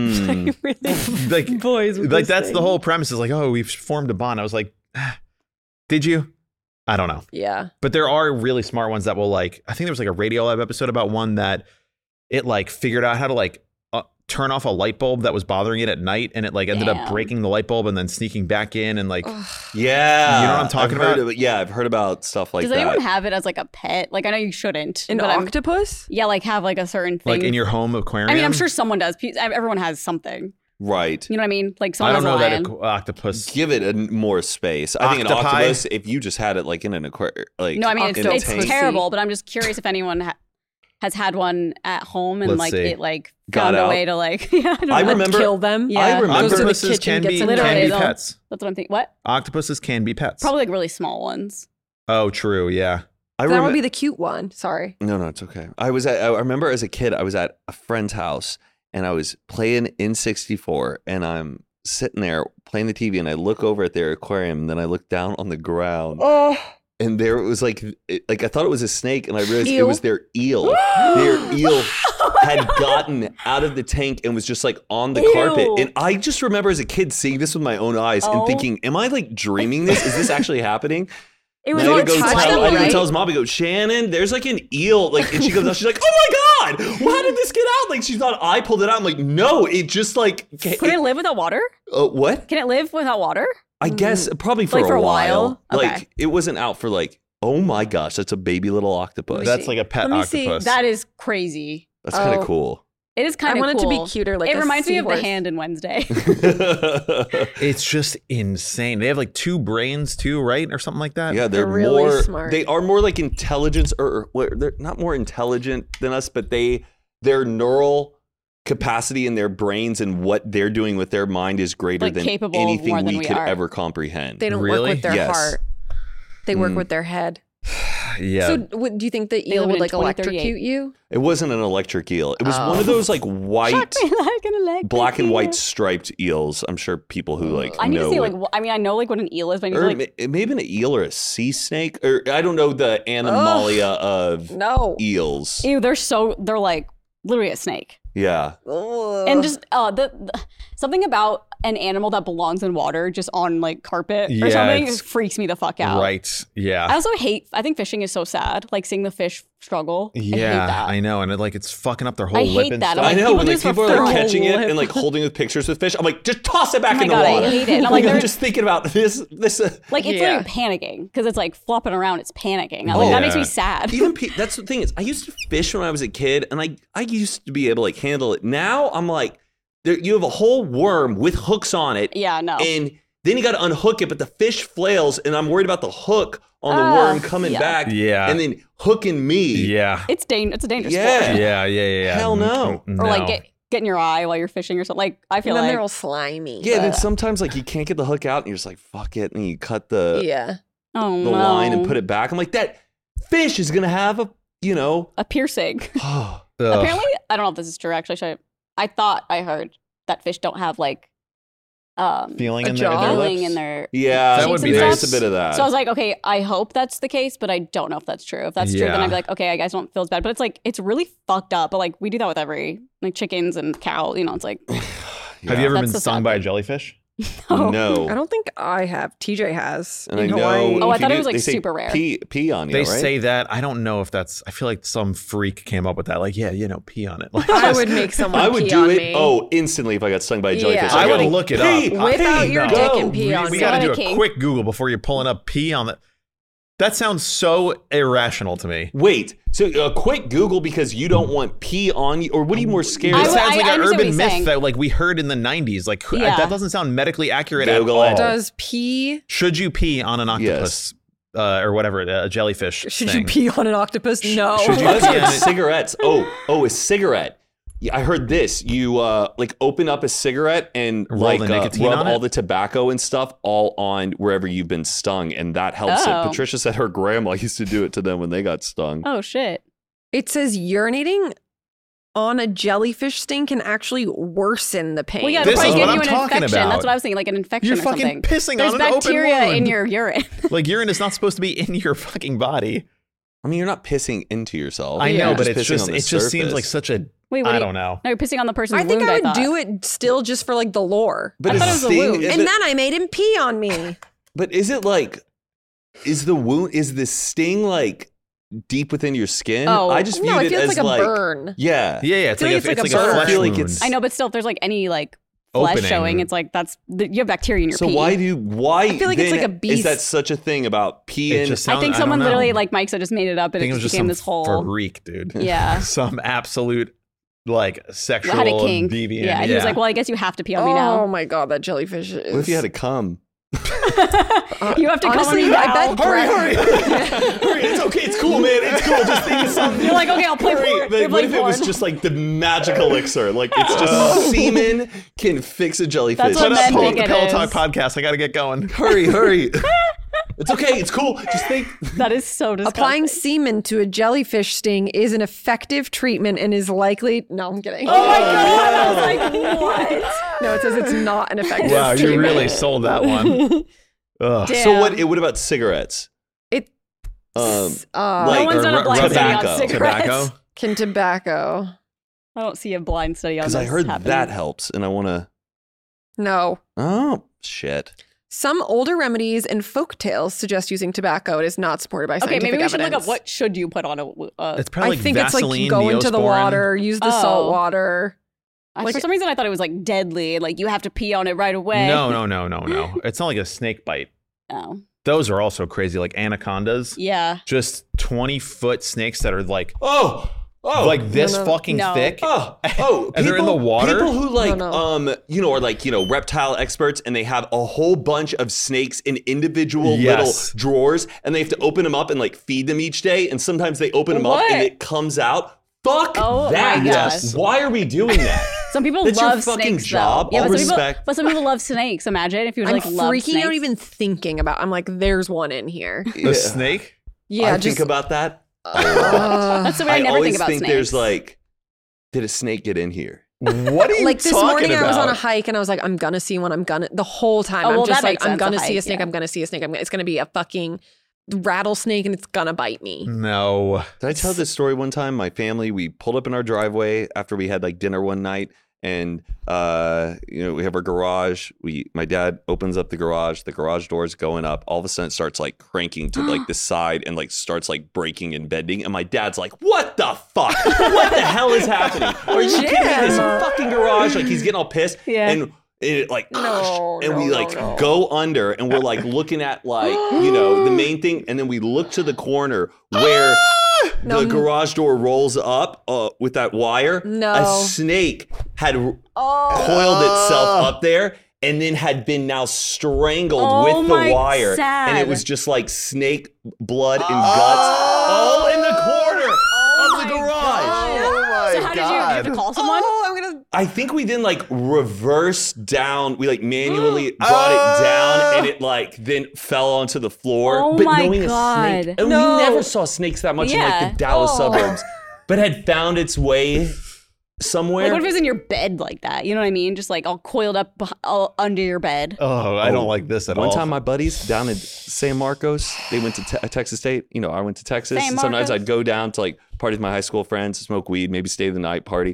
Mm. like Boys with like this that's the thing. whole premise. Is like, oh, we've formed a bond. I was like, ah, did you? I don't know. Yeah. But there are really smart ones that will like. I think there was like a Radiolab episode about one that it like figured out how to like uh, turn off a light bulb that was bothering it at night, and it like ended up Damn. breaking the light bulb and then sneaking back in and like. Yeah. You know what I'm talking I've heard about? Of, yeah, I've heard about stuff like Does that. anyone have it as like a pet? Like I know you shouldn't. An but I'm- octopus? Yeah, like have like a certain thing. Like in your home aquarium. I mean, I'm sure someone does. Pe- Everyone has something. Right. You know what I mean? Like I someone don't know has a that lion. an octopus. Give it a, more space. I think an Octopi? octopus, if you just had it like in an aquarium, like No, I mean it's, in a it's tank. terrible. But I'm just curious if anyone ha- has had one at home and Let's like see. it like Got found out. a way to like. Yeah, I don't I know. remember- Kill them? Yeah. I remember. Goes to the Octopuses kitchen, can gets be a can Literally, be they'll- pets. That's what I'm thinking. What? Octopuses can be pets. Probably like really small ones. Oh, true. Yeah. I That remember. would be the cute one. Sorry. No, no, it's okay. I was at, I remember as a kid, I was at a friend's house and I was playing N sixty-four and I'm sitting there playing the T V and I look over at their aquarium and then I look down on the ground Oh. and there it was like, it, like I thought it was a snake and I realized it Eel. was their eel. Their eel had gotten out of the tank and was just like on the Ew. carpet. And I just remember as a kid seeing this with my own eyes and Oh. thinking, am I like dreaming this? Is this actually happening? It was And I like had to go touch tell, them, I had to go right? tell his mom, I go, Shannon, there's like an eel. Like, and she comes out, she's like, oh my God, how did this get out? Like, she thought I pulled it out. I'm like, no, it just like, Could it live without water? uh, what? Can it live without water? I guess probably for, Like a, for a while. while? Okay. Like, it wasn't out for like, oh my gosh, that's a baby little octopus. me That's, That's see. like a pet Let me see. octopus. That is crazy. that's kind Oh. of cool. It is kind I of want cool. it to be cuter. Like it a reminds me of the seahorse. hand in Wednesday. It's just insane. They have like two brains too, right? Or something like that. Yeah, they're, They're really more, smart. they are more like intelligence or, or what- they're not more intelligent than us, but they, their neural capacity in their brains and what they're doing with their mind is greater Like, than capable of anything more than we we could are. ever comprehend. They don't Really? work with their Yes. heart. They work Mm. with their head. Yeah. So, would, do you think the They eel live would in like twenty thirty-eight. electrocute you? It wasn't an electric eel. It was Oh. one of those like white, Like an electric black and eel. white striped eels. I'm sure people who like I need know to see what- like. wh- I mean, I know like what an eel is, but I need or to like. ma- it may have been an eel or a sea snake, or I don't know the animalia of No. eels. Ew, they're so they're like literally a snake. Yeah, And just uh the, the something about an animal that belongs in water just on like carpet Yeah, or something it's- freaks me the fuck out. Right. I Yeah. also hate I think fishing is so sad. Like seeing the fish struggle. I hate Yeah. that. I know. And it like it's fucking up their whole I lip hate and that. stuff. I'm I like, know people when like just have people are like their catching whole it and like lip. holding with pictures with fish. I'm like, just toss it back Oh my in the God, I water. hate it. And I'm Like, like, I'm they're- just thinking about this. This uh, Like it's Yeah. like panicking because it's like flopping around. It's panicking. I- Oh. Like that makes Yeah. me sad. even pe- that's the thing is I used to fish when I was a kid and I I used to be able to like handle it. Now I'm like there, you have a whole worm with hooks on it yeah, no. and then you got to unhook it but the fish flails and I'm worried about the hook on the Ah, worm coming yeah. back Yeah. and then hooking me. Yeah. it's dang- It's a dangerous Yeah. sport. Yeah. Yeah. Yeah. yeah. Hell no. Mm, Or like no. get get in your eye while you're fishing or something. Like I feel And then like they're all slimy. Yeah, then sometimes like you can't get the hook out and you're just like fuck it and you cut the Yeah. oh the no. line and put it back. I'm like that fish is going to have a, you know, a piercing. Ugh. Apparently, I don't know if this is true. Actually, should I, I thought I heard that fish don't have like um feeling A in their, jaw? their feeling lips? in their. yeah, That would be there's nice. a bit of that. So I was like, okay, I hope that's the case, but I don't know if that's true. If that's true, then Yeah. I'd be like, okay, I guess don't feel as bad. But it's like it's really fucked up. But like we do that with every like chickens and cow. You know, it's like Have you ever That's been the stung sad by a thing. jellyfish? oh. No. I don't think I have. T J has. And in I Hawaii. know. Oh, I if you thought it do- was, like, they say super rare. Pee, pee on you, They right? say that. I don't know if that's. I feel like some freak came up with that. Like, yeah, you know, pee on it. Like, I just- would make someone I would pee do on it. me. Oh, instantly if I got stung by a jellyfish. Yeah. I I'd would go, look it "Pee, up. Whip pee, out your no. dick go." and pee we, on we me. got to do a Panicking. quick Google before you're pulling up pee on the. That sounds so irrational to me. Wait, so a quick Google because you don't want pee on you, or what are you more scared I It of? would- sounds like I an understand what urban he's myth saying. that like we heard in the nineties. Like who- Yeah. that doesn't sound medically accurate Google at all. it. Does pee? Should you pee on an octopus uh, or whatever, a jellyfish? Should thing? you pee on an octopus? No. should you- Oh, that's Yeah, like and it- cigarettes. Oh, oh, a cigarette. Yeah, I heard this. You uh, like open up a cigarette and Roll like the uh, nicotine rub on all it? the tobacco and stuff all on wherever you've been stung, and that helps Oh. it. Patricia said her grandma used to do it to them when they got stung. Oh shit. It says urinating on a jellyfish sting can actually worsen the pain. Well, yeah, This it'll is probably what give I'm you an talking infection. about. That's what I was thinking, like an infection You're or fucking something. pissing There's on an open bacteria in wound. your urine. Like urine is not supposed to be in your fucking body. I mean, you're not pissing into yourself. I You're know, but it's pissing just on it the just seems surface. like such a Wait, what I do you- don't know. No, you're pissing on the person's I think wound, I would thought. do it still just for like the lore. But I a thought it was a sting, wound. is And it- then I made him pee on me. But is it like, is the wound, is the sting like deep within your skin? Oh. I just viewed No, it it feels as like a like, burn. yeah. Yeah, yeah, it's I like, feel a, like it's it's like like a a burn. flesh I feel like wound. it's- I know, but still, if there's like any like flesh Opening. showing, it's like that's the, you have bacteria in your So pee. why do you, why I feel like it's then like a is that beast. such a thing about peeing? It just I sound- think I don't someone know. literally, like Mike said, just made it up I and think it it was just just became some this whole. freak, dude. Yeah. Some absolute like sexual Had a kink. deviant. Yeah, and he was like, "Well, I guess you have to pee on me Oh now. my god, that jellyfish is. What if you had to come? You have to come on Honestly, me I now." bet Hurry, hurry. Hurry, it's okay, it's cool, man. It's cool. Just think of something. You're like, "Okay, I'll play Hurry. for it." Like, You're what if playing it was porn. just like the magic elixir? Like it's just semen can fix a jellyfish. That's what Put up, men pull up think the it Pillow is. Talk podcast. I got to get going. Hurry, hurry. It's okay. It's cool. Just think. That is so disgusting. Applying semen to a jellyfish sting is an effective treatment and is likely. No, I'm kidding. Oh my god! I was like, what? No, it says it's not an effective Wow, you treatment. really sold that one. Ugh. Damn. So what? What about cigarettes? It. Um, uh, like- no one's done Or a blind study on tobacco. cigarettes. Tobacco? can tobacco. I don't see a blind study on this. Because I heard happening. that helps, and I want to. No. Oh shit! Some older remedies and folk tales suggest using tobacco. It is not supported by Okay, scientific maybe we should evidence. look up what should you put on a. Uh, It's probably I like think Vaseline, it's like go into the Neosporin. water, use the Oh. salt water. I- like- for some reason, I thought it was like deadly. Like you have to pee on it right away. No, no, no, no, no. It's not like a snake bite. Oh, Those are also crazy, like anacondas. yeah. Just twenty foot snakes that are like Oh, oh, like this no. fucking No. thick. Oh, oh, And they're in the water? People who like, No, no. um, you know, are like, you know, reptile experts, and they have a whole bunch of snakes in individual Yes. little drawers, and they have to open them up and like feed them each day. And sometimes they open them up What? and it comes out. Fuck Oh my that! God. Yes. Why are we doing that? Some people That's your love fucking snakes. job. Though. Yeah, All but some, people, respect. but some people love snakes. Imagine if you would I'm like love freaking snakes. out even thinking about. I'm like, there's one in here. The snake? Yeah, I just think about that. uh, That's the way I, I never always think about think snakes. there's like, did a snake get in here? What are you like this talking morning about? I was on a hike and I was like, I'm gonna see one. I'm gonna the whole time. Oh, I'm well, just that like, makes I'm sense, gonna a see a hike, snake. yeah. I'm gonna see a snake. I'm, it's gonna be a fucking rattlesnake and it's gonna bite me. No. Did I tell this story one time? My family, we pulled up in our driveway after we had like dinner one night, and uh, you know, we have our garage. We, my dad opens up the garage. The garage door is going up. All of a sudden, it starts like cranking to like the side and like starts like breaking and bending. And my dad's like, "What the fuck? What the hell is happening? Are you kidding me? This fucking garage!" Like he's getting all pissed. Yeah. And it like, No, and no, we no, like no. go under, and we're like looking at like you know the main thing, and then we look to the corner where No. the garage door rolls up uh, with that wire. No. A snake had r- oh, coiled itself up there and then had been now strangled Oh with the my- wire. sad. And it was just like snake blood and guts all in the corner of the garage. Oh so how did you, did you have to call someone? Oh, I'm gonna. I think we then like reverse down. We like manually brought Ah. it down, and it like then fell onto the floor. Oh but my knowing a God. snake, and No. we never saw snakes that much in like Yeah. the Dallas Oh. suburbs, but had found its way somewhere. Like, what if it was in your bed like that? You know what I mean? Just like all coiled up beh- all under your bed. Oh, I don't like this at One all. time, my buddies down in San Marcos, they went to te- Texas State. You know, I went to Texas. San And sometimes Marcos. I'd go down to like party with my high school friends, smoke weed, maybe stay the night, party.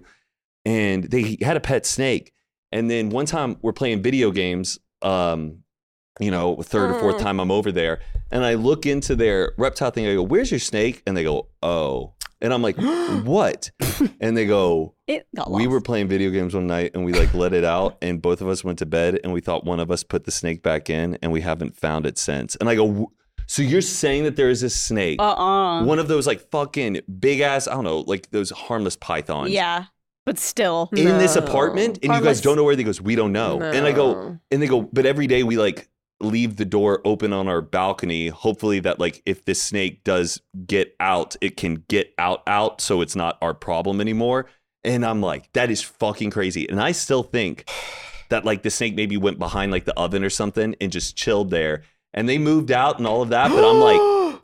And they had a pet snake. And then one time we're playing video games, um, you know, third or fourth time I'm over there. And I look into their reptile thing. I go, "Where's your snake?" And they go, "Oh." And I'm like, "What?" And they go, It got we lost. were playing video games one night and we like let it out and both of us went to bed and we thought one of us put the snake back in and we haven't found it since. And I go, "W- so you're saying that there is a snake, Uh-uh. one of those like fucking big ass, I don't know, like those harmless pythons Yeah. But still. in this No. apartment? And you Harmless- guys don't know where? They goes, "We don't know." And I go, and they go, "But every day we like leave the door open on our balcony, hopefully that like if this snake does get out, it can get out out so it's not our problem anymore." And I'm like, that is fucking crazy. And I still think that like the snake maybe went behind like the oven or something and just chilled there. And they moved out and all of that. But I'm like,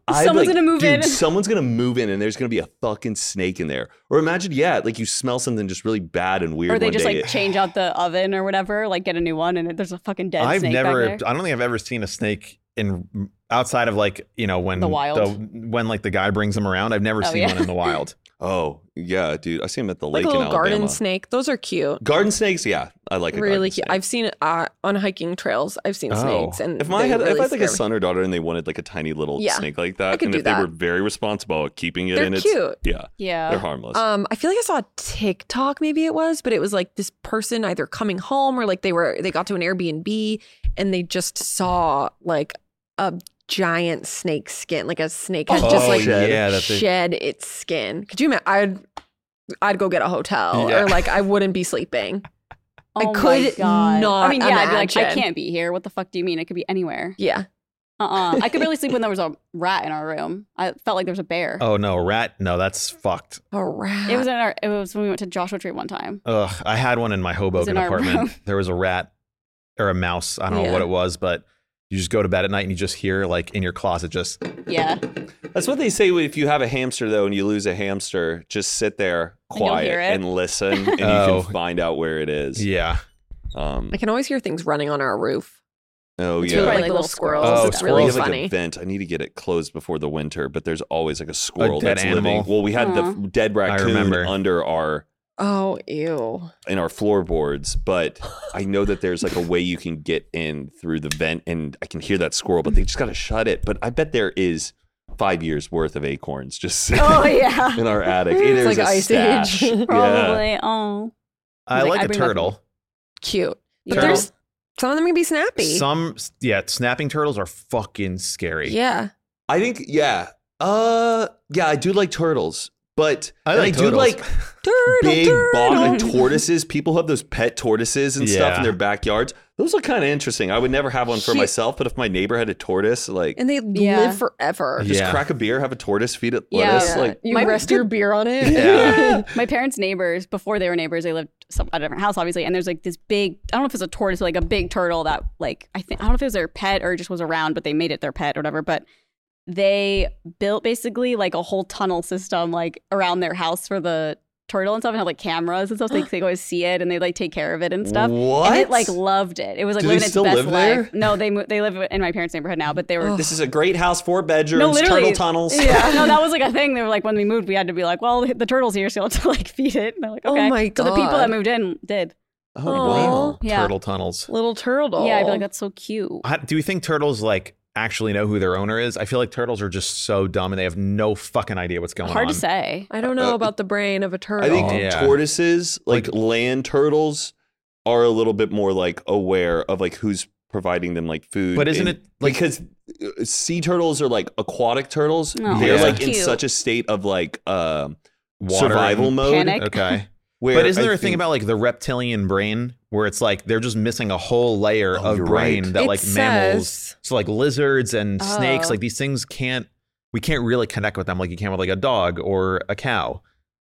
I'd Someone's like, gonna move dude, in. Someone's gonna move in, and there's gonna be a fucking snake in there. Or imagine, yeah, like you smell something just really bad and weird. Or they one just day. like change out the oven or whatever, like get a new one, and there's a fucking dead I've snake never. back there. I don't think I've ever seen a snake in outside of like you know when The wild. when like the guy brings them around. I've never Oh, seen yeah. one in the wild. Oh yeah, dude, I see them at the Like lake a little in Alabama. garden snake. Those are cute. Garden snakes, yeah, I like a Really garden cute. snake. I've seen uh, on hiking trails. I've seen Oh. snakes, and If my they had, really if I had like a scare me. son or daughter and they wanted like a tiny little Yeah, snake like that, I could and do if they that. were very responsible at keeping it They're in its, cute. yeah, Yeah. they're harmless. Um, I feel like I saw a TikTok, maybe it was, but it was like this person either coming home or like they were they got to an Airbnb and they just saw like a giant snake skin, like a snake had Oh, just like shed. yeah, that's it. shed its skin. Could you imagine? I'd I'd go get a hotel Yeah. or like I wouldn't be sleeping. I Oh my could God. not I mean, yeah, I'd be like, I imagine. can't be here. What the fuck do you mean? It could be anywhere. Yeah. Uh-uh. I could barely sleep when there was a rat in our room. I felt like there was a bear. Oh no, rat. No, that's fucked. A rat. It was in our. It was when we went to Joshua Tree one time. Ugh, I had one in my Hoboken in our apartment. room. There was a rat or a mouse. I don't know Yeah. what it was, but you just go to bed at night and you just hear like in your closet just. Yeah. That's what they say if you have a hamster though, and you lose a hamster, just sit there And you'll quiet hear it. and listen, and Oh. you can find out where it is. Yeah. Um, I can always hear things running on our roof. oh It's yeah. really Probably like like little little squirrels. squirrels. Oh, it's We really have like funny. a vent. I need to get it closed before the winter, but there's always like a squirrel dead that's animal? living. Well, we had Aw. the dead raccoon remember. under our Oh, ew. in our floorboards, but I know that there's like a way you can get in through the vent, and I can hear that squirrel, but they just got to shut it. But I bet there is five years worth of acorns just sitting Oh yeah. in our attic. It is like a Ice stash. Age. Yeah. Probably. Oh. I He's like, like I a bring my- turtle. Cute. But Turtle. there's some of them can be snappy. Some yeah, snapping turtles are fucking scary. Yeah. I think, yeah. Uh, yeah, I do like turtles, but I and like I do turtles. like Turtle, big bog turtle. tortoises. People have those pet tortoises and stuff Yeah. in their backyards. Those look kind of interesting. I would never have one for Shit. myself, but if my neighbor had a tortoise, like And they Yeah. live forever. just Yeah. crack a beer, have a tortoise, feed it Yeah. lettuce. Yeah. Like you My- rest your beer on it. Yeah. My parents' neighbors, before they were neighbors, they lived some, at a different house, obviously. And there's like this big, I don't know if it's a tortoise, but like a big turtle that, like, I think, I don't know if it was their pet or just was around, but they made it their pet or whatever. But they built basically like a whole tunnel system, like around their house for the turtle and stuff, and had like cameras and stuff. So they could always see it and they like take care of it and stuff. What? And it like loved it. It was like Do they living its still best live there? life. No, they mo- they live in my parents' neighborhood now, but they were. this is a great house, four bedrooms, No, literally. turtle tunnels. Yeah, no, that was like a thing. They were like, when we moved, we had to be like, well, the turtle's here, so you have to like feed it. And they're like, Oh okay. my So the people God. that moved in did. Oh, Aw. wow. Yeah. Turtle tunnels. Little turtle. Yeah, I'd be like, that's so cute. How, do you think turtles like actually know who their owner is? I feel like turtles are just so dumb and they have no fucking idea what's going Hard on. to say. I don't know Uh, about the brain of a turtle. I think Yeah. tortoises, like, Like- land turtles, are a little bit more like aware of like who's providing them like food. But isn't and- it, like- because uh, sea turtles are like aquatic turtles? Oh, They're Yeah. like in cute. such a state of like uh, Water survival and- mode. Panic. Okay. Where But isn't I there a thing think- about like the reptilian brain where it's like they're just missing a whole layer Oh, of you're brain right. that It like mammals, says- so like lizards and snakes, Oh. like these things can't, we can't really connect with them like you can with like a dog or a cow.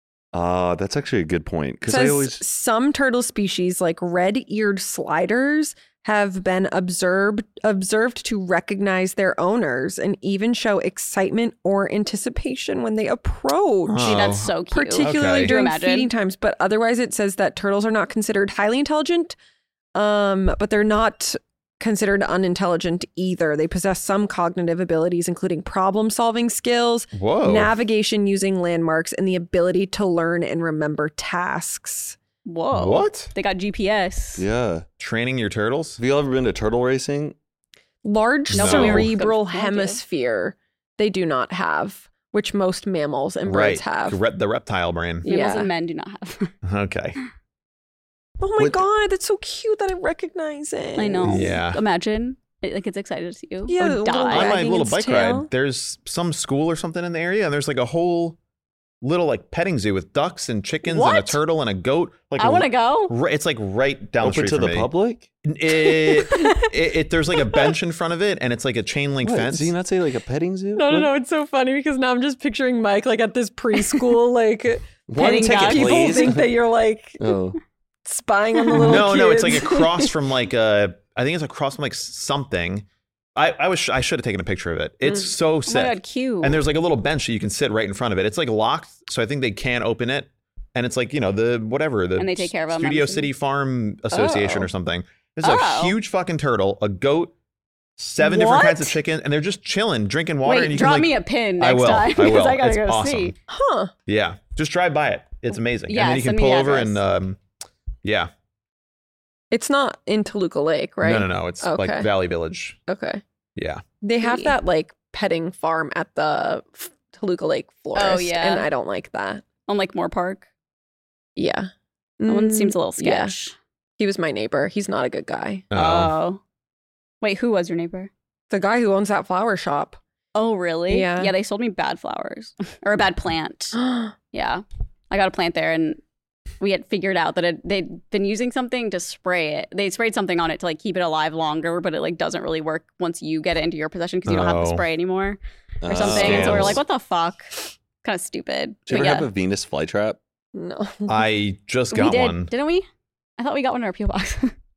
Uh, that's actually a good point. Because I Says always some turtle species, like red-eared sliders, have been observed observed to recognize their owners and even show excitement or anticipation when they approach. Oh. See, that's so cute. Particularly Okay. Could you during imagine? feeding times, but otherwise it says that turtles are not considered highly intelligent, um, but they're not considered unintelligent either. They possess some cognitive abilities, including problem-solving skills, Whoa. navigation using landmarks, and the ability to learn and remember tasks. Whoa. What? They got G P S. yeah. Training your turtles? Have you ever been to turtle racing? Large No. cerebral Good- good. hemisphere they do not have, which most mammals and birds Right. have. Re- the reptile brain. Mammals Yeah. and men do not have. Okay. Oh my What- god, that's so cute that it recognizes. I know. Yeah. Imagine. It like it's excited to see you. Yeah, Or little die. On my wagging little its bike tail. ride, there's some school or something in the area, and there's like a whole little like petting zoo with ducks and chickens and a What? turtle and a goat. Like I want to go. Right, it's like right down the Open street to from the me. public? It, it, it there's like a bench in front of it, and it's like a chain link What, fence. Did you not say like a petting zoo? No, no, What? no. It's so funny because now I'm just picturing Mike like at this preschool, like One Petting ticket, ducks. people please. think that you're like Oh. spying on the little No, no, it's like kids. across from like a. I think it's across from like something. I, I was I should have taken a picture of it. It's Mm. so Oh sick. my god, cute. And there's like a little bench that you can sit right in front of it. It's like locked, so I think they can open it. And it's like, you know, the whatever the And they take care of 'em, Studio I'm assuming. City Farm Association Oh. or something. There's Oh. a huge fucking turtle, a goat, seven different What? kinds of chicken, and they're just chilling, drinking water. Wait, and you drop can, like, me a pin I next will. time I because will. I gotta It's go awesome. see. Huh. Yeah, just drive by it. It's amazing. Yeah, and then you can send me pull the over address. and um, yeah. It's not in Toluca Lake, right? No, no, no. It's like Okay. Valley Village. Okay. Yeah. They have Sweet. that like petting farm at the f- Toluca Lake Florist. Oh, yeah. And I don't like that. On like Moore Park. Yeah. That one Mm, seems a little yeah. sketch. He was my neighbor. He's not a good guy. Oh. Oh. Wait, who was your neighbor? The guy who owns that flower shop. Oh, really? Yeah. Yeah, they sold me bad flowers or a bad plant. Yeah. I got a plant there and we had figured out that it, they'd been using something to spray it. They sprayed something on it to like keep it alive longer, but it like doesn't really work once you get it into your possession because you don't have the Oh. spray anymore or Oh. something. And so we're Scams. like, what the fuck? Kind of stupid. Did you But ever yeah, have a Venus flytrap? No. I just we got did, one. didn't we? I thought we got one in our P O box.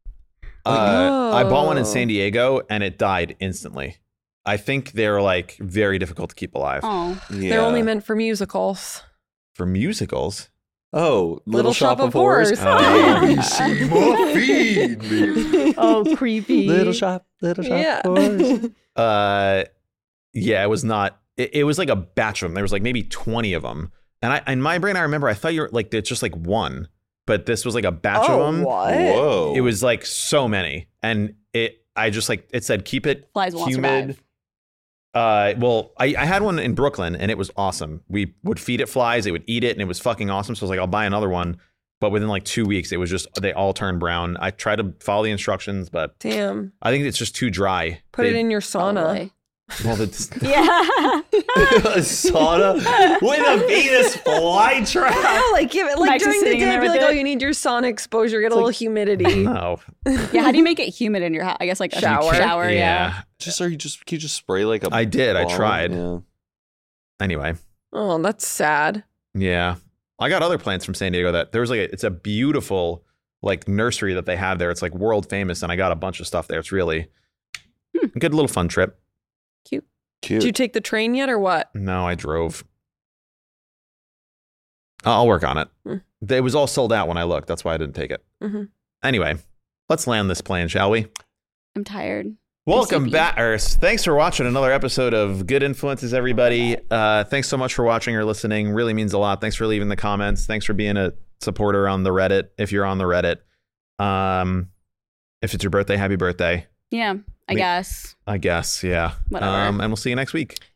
Uh, I bought one in Oh. San Diego and it died instantly. I think they're like very difficult to keep alive Oh, Yeah. They're only meant for musicals. for musicals. Oh, Little, Little Shop, Shop of of Horrors. Horrors. Seymour, feed me. oh, creepy. Little Shop, Little Shop Yeah. of Horrors. Uh, yeah, it was not. It, it was like a batch of them. There was like maybe twenty of them, and I in my brain I remember I thought you were like it's just like one, but this was like a batch of them. what? Whoa. It was like so many, and it I just like it said keep it Flies won't humid. survive. Uh, well, I, I had one in Brooklyn and it was awesome. We would feed it flies, it would eat it, and it was fucking awesome. So I was like, I'll buy another one. But within like two weeks, it was just they all turned brown. I tried to follow the instructions, but Damn. I think it's just too dry. Put it They- in your sauna. Probably. Well, it's, Yeah. a sauna with a Venus flytrap. Yeah, like give it like Max is during the sitting in day, there be with like, oh, it. you need your sun exposure, get a little humidity. no. Yeah. How do you make it humid in your house? I guess like a Shower. Shower. Yeah. Yeah. Just or you just can you just spray like a I did. I ball? tried. Yeah. Anyway, Oh, that's sad. yeah. I got other plants from San Diego that there was like a, it's a beautiful like nursery that they have there. It's like world famous, and I got a bunch of stuff there. It's really Hmm. a good little fun trip. Cute. Did you take the train yet or what? No, I drove. I'll work on it. Hmm. It was all sold out when I looked. That's why I didn't take it. Mhm. Anyway, let's land this plane, shall we? I'm tired. Welcome sleepy. back, Earth. Thanks for watching another episode of Good Influences, everybody. Uh, thanks so much for watching or listening. Really means a lot. Thanks for leaving the comments. Thanks for being a supporter on the Reddit, if you're on the Reddit. Um, if it's your birthday, happy birthday. Yeah. I Me- guess. I guess, yeah. Whatever. Um, and we'll see you next week.